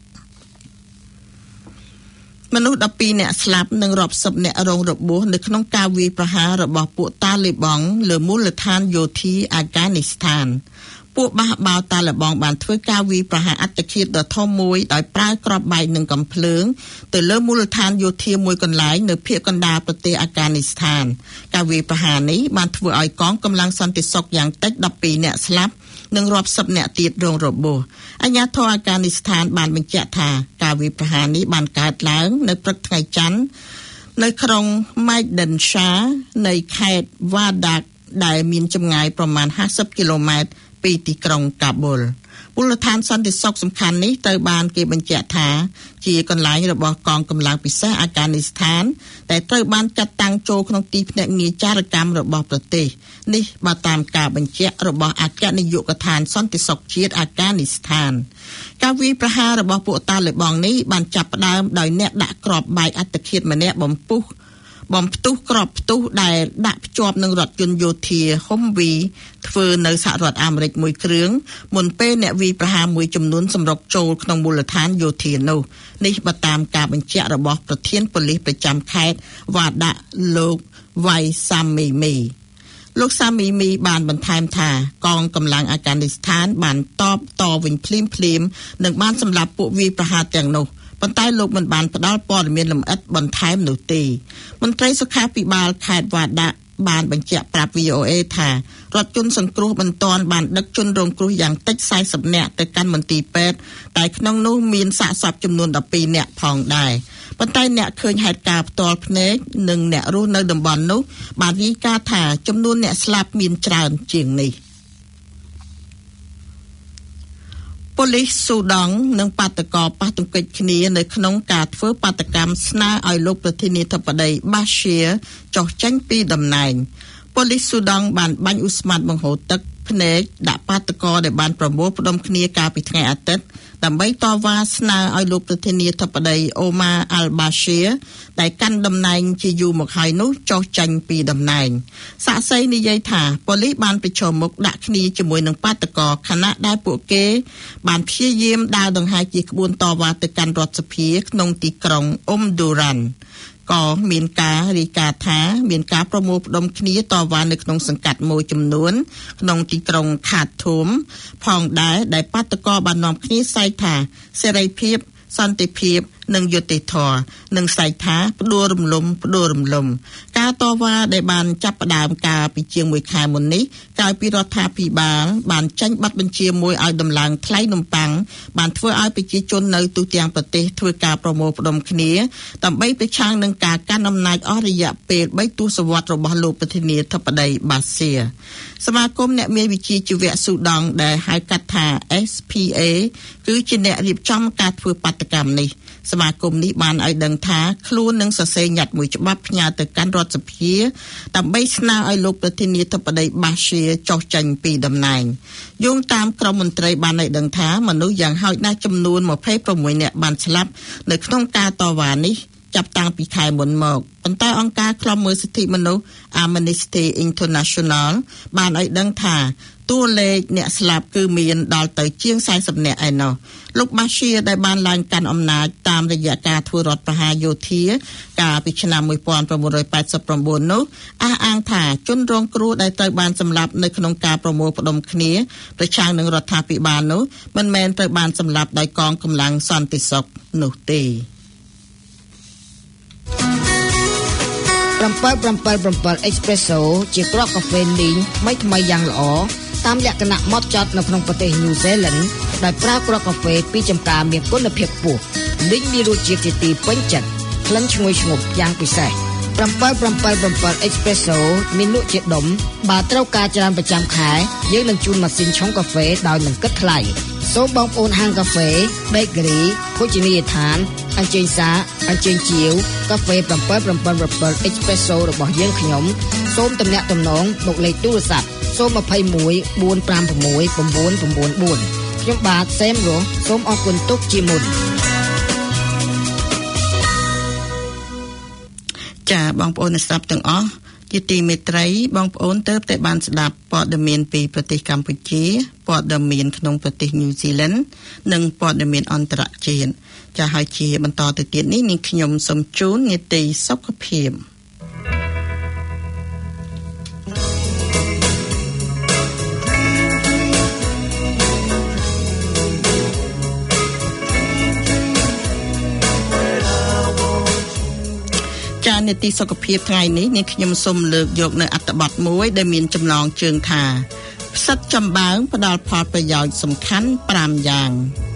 មនុស្សដប់ពីរនាក់ស្លាប់និងរាប់សិបនាក់រងរបួសនៅក្នុងការវាយប្រហាររបស់ពួកតាលីបង់លើមូលដ្ឋានយោធាអាហ្គានីស្ថានពួកបះបោរតាលីបង់បានធ្វើការវាយប្រហារអត្តឃាតដ៏ធំមួយដោយប្រើគ្រាប់បែកនិងកាំភ្លើងទៅលើមូលដ្ឋានយោធាមួយកន្លែងនៅភាគកណ្ដាលប្រទេសអាហ្គានីស្ថានការវាយប្រហារនេះបានធ្វើឲ្យកងកម្លាំងសន្តិសុខយ៉ាងតិចដប់ពីរនាក់ស្លាប់និងរាប់សិបនាក់ទៀតរងរបួសអាជ្ញាធរអាហ្គានីស្ថានបានបញ្ជាក់ថាការវាយប្រហារនេះបានកើតឡើងនៅព្រឹកថ្ងៃច័ន្ទនៅក្រុង Maidan-Shah នៃខេត្ត Wardak ដែលមានចម្ងាយប្រមាណห้าสิบគីឡូម៉ែត្រពីទីក្រុងកាប៊ុលមូលដ្ឋានសន្តិសុខសំខាន់នេះត្រូវបានគេបញ្ជាក់ថាជាកន្លែងរបស់កងកម្លាំងពិសេសអាហ្គានីស្ថានដែលត្រូវបានចាត់តាំងចូលក្នុងទីភ្នាក់ងារចារកម្មរបស់ប្រទេសនេះបើតាមការបញ្ជាក់របស់អគ្គនាយកដ្ឋានសន្តិសុខជាតិអាហ្គានីស្ថានការវាយប្រហាររបស់ពួកតាលីបង់នេះបានចាប់ផ្ដើមដោយអ្នកដាក់គ្រាប់បែកអត្តឃាតម្នាក់បំពុះបំផ្ទុះក្របផ្ទុះដែលដាក់ភ្ជាប់នឹងរថយន្តយោធា Humvee ធ្វើនៅសហរដ្ឋអាមេរិកមួយគ្រឿងមុនពេលអ្នកវាយប្រហារមួយចំនួនសម្រុកចូលក្នុងមូលដ្ឋានយោធានោះនេះបើតាមការបញ្ជាក់របស់ប្រធានប៉ូលីសប្រចាំខេត្តវ៉ាដាក់លោកវ៉ៃសាមីមីលោកសាមីមីបានបន្ថែមថាកងកម្លាំងអាហ្គានីស្ថានបានតបតវិញភ្លាមភ្លាមនិងបានសម្លាប់ពួកវាយប្រហារទាំងនោះប៉ុន្តែលោកមិនបានផ្ដល់ព័ត៌មានលម្អិតបន្ថែមនោះទេមន្ត្រីសុខាភិបាលខេត្តវ៉ាដាក់បានបញ្ជាក់ប្រាប់ វី អូ เอ ថារថយន្តសង្គ្រោះបន្ទាន់បានដឹកជនរងគ្រោះយ៉ាងតិចสี่สิบនាក់ទៅកាន់មន្ទីរពេទ្យតែក្នុងនោះមានសាកសពចំនួនដប់ពីរនាក់ផងដែរប៉ុន្តែអ្នកឃើញហេតុការណ៍ផ្ទាល់ភ្នែកនិងអ្នករស់នៅតំបន់នោះបានរាយការណ៍ថាចំនួនអ្នកស្លាប់មានច្រើនជាងនេះប៉ូលីសស៊ូដង់និងបាតកោប៉ះទង្គិចគ្នានៅក្នុងការធ្វើបាតកម្មស្នើឲ្យលោកប្រធានាធិបតីបាសៀចុះចេញពីតំណែងប៉ូលីសស៊ូដង់បានបាញ់អ៊ូស្មានបង្ហូរទឹកភ្នែកដាក់បាតកោដែលបានប្រមូលផ្ដុំគ្នាកាលពីថ្ងៃអាទិត្យដើម្បីតវ៉ាស្នើឲ្យលោកប្រធានាធិបតីអូម៉ាអាល់បាសៀដែលកាន់តំណែងជាយូរមកហើយនោះចុះចេញពីតំណែងសាក្សីនិយាយថាប៉ូលីសបានប្រឈមមុខដាក់គ្នាជាមួយនឹងបាតកោខណៈដែលពួកគេបានព្យាយាមដើរដង្ហែជាក្បួនតវ៉ាទៅកាន់រដ្ឋសភាក្នុងទីក្រុងអ៊ុំឌូរ៉ាន់ក៏មានការរីកាថាមានការប្រមូលផ្ដុំគ្នាតវ៉ានៅក្នុងសង្កាត់មួយចំនួនក្នុងទីក្រុងខាតធុំផងដែរដែលបាតុករបាននាំគ្នាសែកថាសេរីភាពសន្តិភាពនិងយុត្តិធម៌និងសែកថាផ្ដួលរំលំផ្ដួលរំលំការតវ៉ាដែលបានចាប់ផ្ដើមការពីជាងមួយខែមុននេះក្រោយពីរដ្ឋាភិបាលបានចេញប័ណ្ណបញ្ជាមួយឲ្យដំឡើងថ្លៃនំប៉័ងបានធ្វើឲ្យប្រជាជននៅទូទាំងប្រទេសធ្វើការប្រមូលផ្ដុំគ្នាដើម្បីប្រឆាំងនឹងការកាន់អំណាចអស់រយៈពេលបីទសវត្សរ៍របស់លោកប្រធានាធិបតីបាសៀសមាគមអ្នកមានវិជ្ជាជីវៈស៊ូដង់ដែលហៅកាត់ថា เอส พี เอ គឺជាអ្នករៀបចំការធ្វើបាតកម្មនេះសមាគមនេះបានឲ្យដឹងថាខ្លួននឹងសរសេរញត្តិមួយច្បាប់ផ្ញើទៅកាន់រដ្ឋសភាដើម្បីស្នើឲ្យលោកប្រធានាធិបតីបាសៀចុះចេញពីតំណែងយោងតាមក្រុមមន្ត្រីបានឲ្យដឹងថាមនុស្សយ៉ាងហោចណាស់ចំនួនยี่สิบหกនាក់បានស្លាប់នៅក្នុងការតវ៉ានេះចាប់តាំងពីខែមុនមកប៉ុន្តែអង្គការឃ្លាំមើលសិទ្ធិមនុស្ស Amnesty International បានឲ្យដឹងថាតួលេខអ្នកស្លាប់គឺមានដល់ទៅជាងสี่สิบនាក់ឯណោះលោកបាសៀដែលបានឡើងកាន់អំណាចតាមរយៈការធ្វើរដ្ឋប្រហារយោធាកាលពីឆ្នាំnineteen eighty-nineនោះអះអាងថាជនរងគ្រោះដែលត្រូវបានសម្លាប់នៅក្នុងការប្រមូលផ្ដុំគ្នាប្រឆាំងនឹងរដ្ឋាភិបាលនោះមិនមែនត្រូវបានសម្លាប់ដោយកងកម្លាំងសន្តិសុខនោះទេ
seven seventy-seven Espresso ជាគ្រាប់កាហ្វេលីងថ្មីថ្មីយ៉ាងល្អតាមលក្ខណៈម៉ត់ចត់នៅក្នុងប្រទេស New Zealand ដោយប្រើគ្រាប់កាហ្វេពីចំការមានគុណភាពខ្ពស់លីងមានរសជាតិជាទីពេញចិត្តក្លិនឈ្ងុយឈ្ងប់យ៉ាងពិសេសseven seventy-seven Espresso មានលក់ជាដុំបើត្រូវការច្រើនប្រចាំខែយើងនឹងជូនម៉ាស៊ីនឆុងកាហ្វេដោយមិនគិតថ្លៃសូមបងប្អូនហាងកាហ្វេ Bakery ភោជនីយដ្ឋានអញ្ជើញសាអញ្ជើញជាវកាហ្វេseven seventy-seven Espresso របស់យើងខ្ញុំសូមទំនាក់ទំនងមកលេខទូរស័ព្ទសូមtwo one four five six nine nine fourខ្ញុំបាទសេមរស់សូមអរគុណទុកជាមុន
ចាបងប្អូនអ្នកស្ដាប់ទាំងអស់ជាទីមេត្រីបងប្អូនទើបតែបានស្ដាប់ព័ត៌មានពីប្រទេសកម្ពុជាព័ត៌មានក្នុងប្រទេសញូហ្សេឡង់និងព័ត៌មានអន្តរជាតិចាហើយជាបន្តទៅទៀតនេះនាងខ្ញុំសូមជូននីតិសុខភាពចានីតិសុខភាពថ្ងៃនេះនាងខ្ញុំសូមលើកយកនៅអត្ថបទមួយដែលមានចំណងជើងថាផ្សិតចំបើងផ្ដល់ផលប្រយោជន៍សំខាន់fiveយ៉ាង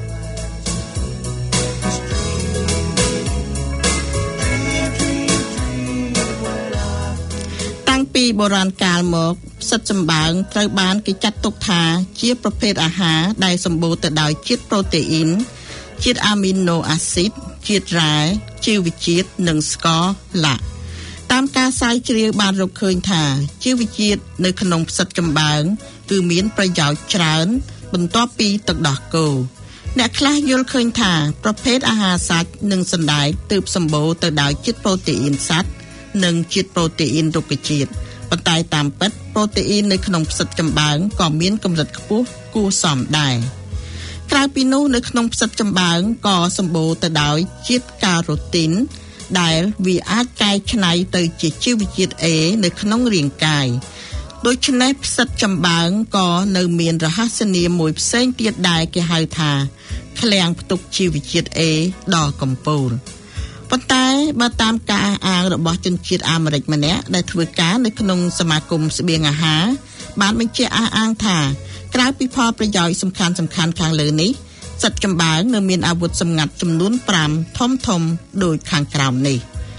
តាំងពីបុរាណកាលមកផ្សិតចំបើងត្រូវបានគេចាត់ទុកថាជាប្រភេទអាហារដែលសម្បូរទៅដោយជាតិប្រូតេអ៊ីនជាតិអាមីណូអាស៊ីតជាតិរ៉ែជីវជាតិនិងស្ករឡាក់តាមការស្រាវជ្រាវបានរកឃើញថាជីវជាតិនៅក្នុងផ្សិតចំបើងគឺមានប្រយោជន៍ច្រើនបន្ទាប់ពីទឹកដោះគោអ្នកខ្លះយល់ឃើញថាប្រភេទអាហារសាច់និងសណ្តែកទើបសម្បូរទៅដោយជាតិប្រូតេអ៊ីនសត្វនិងជាតិប្រូតេអ៊ីនរុក្ខជាតិប៉ុន្តែតាមពិតប្រូតេអ៊ីននៅក្នុងផ្សិតចំបើងក៏មានកម្រិតខ្ពស់គួរសមដែរក្រៅពីនោះនៅក្នុងផ្សិតចំបើងក៏សម្បូរទៅដោយជាតិការ៉ូទីនដែលវាអាចកែច្នៃទៅជាជីវជាតិ A នៅក្នុងរាងកាយដូច្នេះផ្សិតចំបើងក៏នៅមានរហស្សនាមមួយផ្សេងទៀតដែលគេហៅថាឃ្លាំងផ្ទុកជីវជាតិ A ដ៏កំពូលប៉ុន្តែបើតាមការអះអាងរបស់ជនជាតិអាមេរិកម្នាក់ដែលធ្វើការនៅក្នុងសមាគមស្បៀងអាហារបានបញ្ជាក់អះអាងថាក្រៅពីផលប្រយោជន៍សំខាន់សំខាន់ខាងលើនេះផ្សិតចំបើងនៅមានអាវុធសម្ងាត់ចំនួនfiveធំធំដូចខាងក្រោមនេះ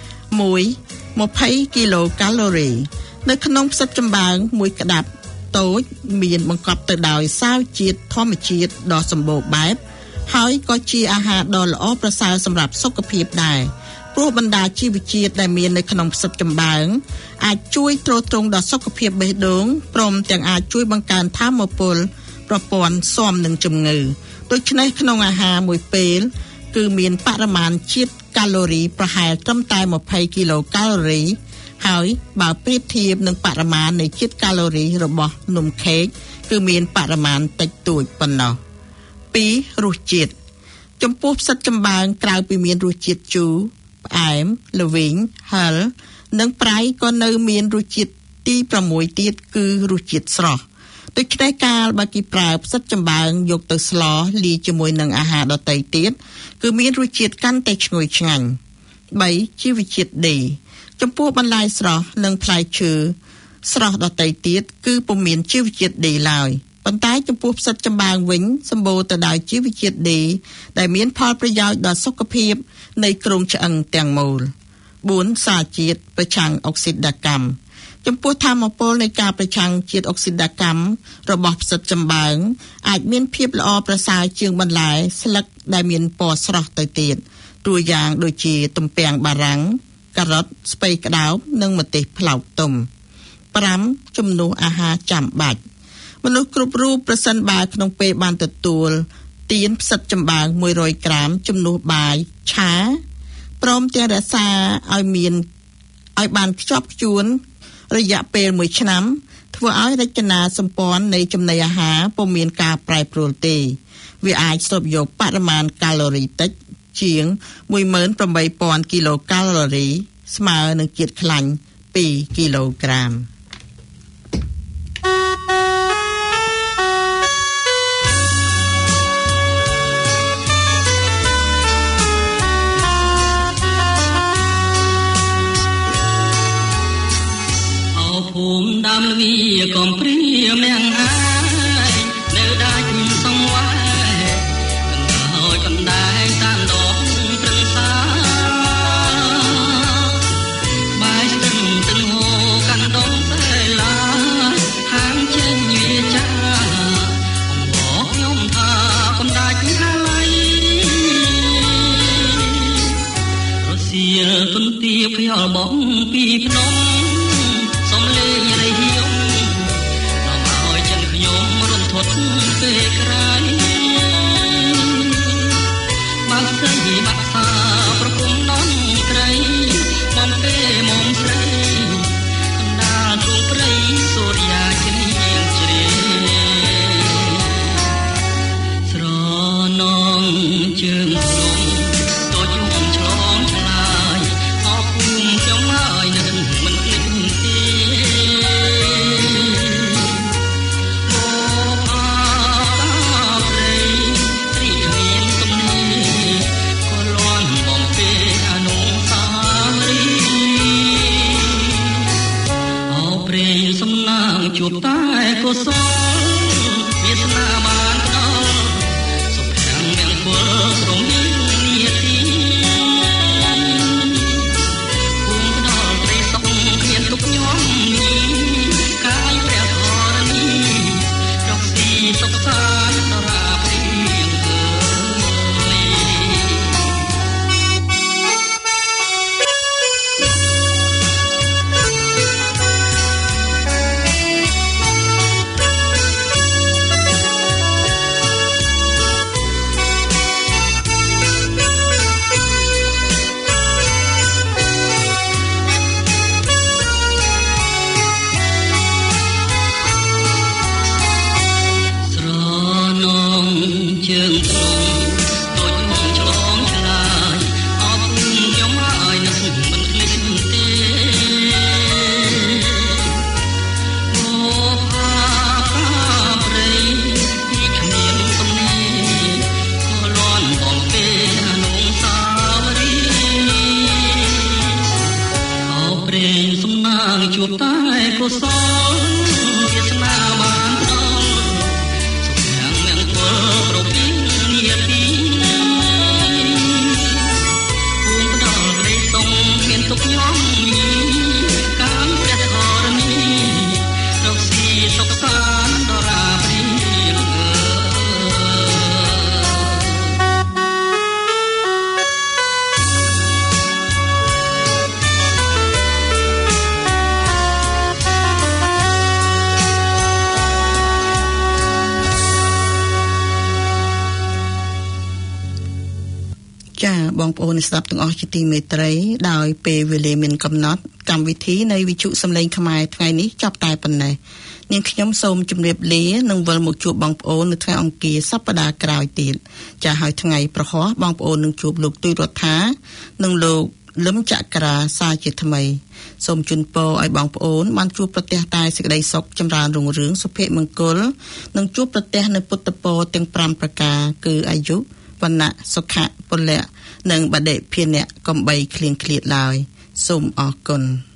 one twentyគីឡូកាឡូរីនៅក្នុងផ្សិតចំបើងមួយក្តាប់តូចមានបង្កប់ទៅដោយសាវជាតិធម្មជាតិដ៏សម្បូរបែបហើយក៏ជាអាហារដ៏ល្អប្រសើរសម្រាប់សុខភាពដែរព្រោះបណ្ដាជីវជាតិដែលមាននៅក្នុងផ្សិតចំបើងអាចជួយទ្រទ្រង់ដល់សុខភាពបេះដូងព្រមទាំងអាចជួយបង្កើនថាមពលប្រព័ន្ធស៊ាំនឹងជំងឺដូច្នេះក្នុងអាហារមួយពេលគឺមានបរិមាណជាតិកាឡូរីប្រហែលត្រឹមតែtwentyគីឡូកាឡូរីហើយបើប្រៀបធៀបនឹងបរិមាណនៃជាតិកាឡូរីរបស់នំខេកគឺមានបរិមាណតិចតួចប៉ុណ្ណោះtwoរសជាតិចំពោះផ្សិតចំបើងក្រៅពីមានរសជាតិជូរផ្អែមល្វីងហឹរនិងប្រៃក៏នៅមានរសជាតិទី6ទៀតគឺរសជាតិស្រស់ដូច្នេះកាលបើគេប្រើផ្សិតចំបើងយកទៅស្លលាយជាមួយនឹងអាហារដទៃទៀតគឺមានរសជាតិកាន់តែឈ្ងុយឆ្ងាញ់3ជីវជាតិ D ចំពោះបន្លែស្រស់និងផ្លែឈើស្រស់ដទៃទៀតគឺពុំមានជីវជាតិ D ឡើយប៉ុន្តែចំពោះផ្សិតចំបើងវិញសម្បូរទៅដោយជីវជាតិ D ដែលមានផលប្រយោជន៍ដល់សុខភាពនៃគ្រោងឆ្អឹងទាំងមូល4សារជាតិប្រឆាំងអុកស៊ីដាកម្មចំពោះធម្មពលនៃការប្រឆាំងជាតិអុកស៊ីដាកម្មរបស់ផ្សិតចំបើងអាចមានភាពល្អប្រសើរជាងបន្លែស្លឹកដែលមានពណ៌ស្រស់ទៅទៀតតួយ៉ាងដូចជាទំពាំងបារាំងការ៉ុតស្ពៃក្តោបនិងម្ទេសផ្លោកទុំ5ជំនួសអាហារចាំបាច់មនុស្សគ្រប់រូបប្រសិនបើក្នុងពេលបានទទួលទានផ្សិតចំបើងមួយរយក្រាមជំនួសបាយឆាព្រមទាំងរក្សាឲ្យមានឲ្យបានខ្ជាប់ខ្ជួនរយៈពេលមួយឆ្នាំធ្វើឲ្យរចនាសម្ព័ន្ធនៃចំណីអាហារពុំមានការប្រែប្រួលទេវាអាចស្រូបយកបរិមាណកាឡូរីតិចជាង មួយម៉ឺនប្រាំបីពាន់ គីឡូកាឡូរីស្មើនឹងជាតិខ្លាញ់ពីរគីឡូក្រាម
ភូមិដើមលវីកំព្រាមៀងអាយនៅដាច់សង្វាយកណ្ដោយកណ្ដែងតាមដងព្រឹងសាបាយស្ទឹងទឹងហូកាន់ដងស្រីឡាហាងចេញវាចាអំបខ្ញុំថាកំដាច់ហាឡៃរសៀលទុនទាខ្យល់បងពីភ្នំសំលេងរៃហៀវនាំឲ្យចិនខ្ញុំរន្ធត់ពេលក្រោយបើស្រីបាក់សាប្រគុំនន់ត្រីបំពេលមុំស្រីកណ្ដាលទ្រូងព្រៃសូរិយាជ្រៀងជ្រេស្រនងជើងភ្នំតូចយំឆ្លងឆ្លាយអរគុំខ្ញុំហើយនឹងមិនភ្លេចទេជួបតែកុសលវាសនាបានដល់សុខខាងមង្គលរំលីនាទីគុំដល់ត្រីសុខគ្មានទុកញោមកាយព្រះធរណីរកស៊ីសុខសាន្តតារាព្រៀងជួបតែកុសលវាសនាបានដល់សុខយ៉ាងមង្គលប្រពៃនាទីគុំផ្ដល់ក្តីសុខមានទុកញោមកាមព្រះធរណីរកស៊ីសុខសាន្តតារាព្រៀង
ចាបងប្អូនស្ដាប់ទាំងអស់ជាទីមេត្រីដោយពេលវេលាមានកំណត់កម្មវិធីនៃវិទ្យុសំឡេងខ្មែរថ្ងៃនេះចាប់តែប៉ុណ្ណេះនាងខ្ញុំសូមជម្រាបលានិងវិលមកជួបបងប្អូននៅថ្ងៃអង្គារសប្តាហ៍ក្រោយទៀតចាហើយថ្ងៃប្រហោះបងប្អូននឹងជួបលោកទូចរដ្ឋានិងលោកលឹមចក្រាសាជាថ្មីសូមជូនពរឲ្យបងប្អូនបានជួបប្រទះតែសេចក្តីសុខចម្រើនរុងរឿងសុភមង្គលនិងជួបប្រទះនៅពុទ្ធពរទាំងប្រាំប្រការគឺអាយុវណ្ណៈសុខៈពលៈនិងបដិភិនៈកំបីឃ្លៀងឃ្លាតឡើយសូមអរគុណ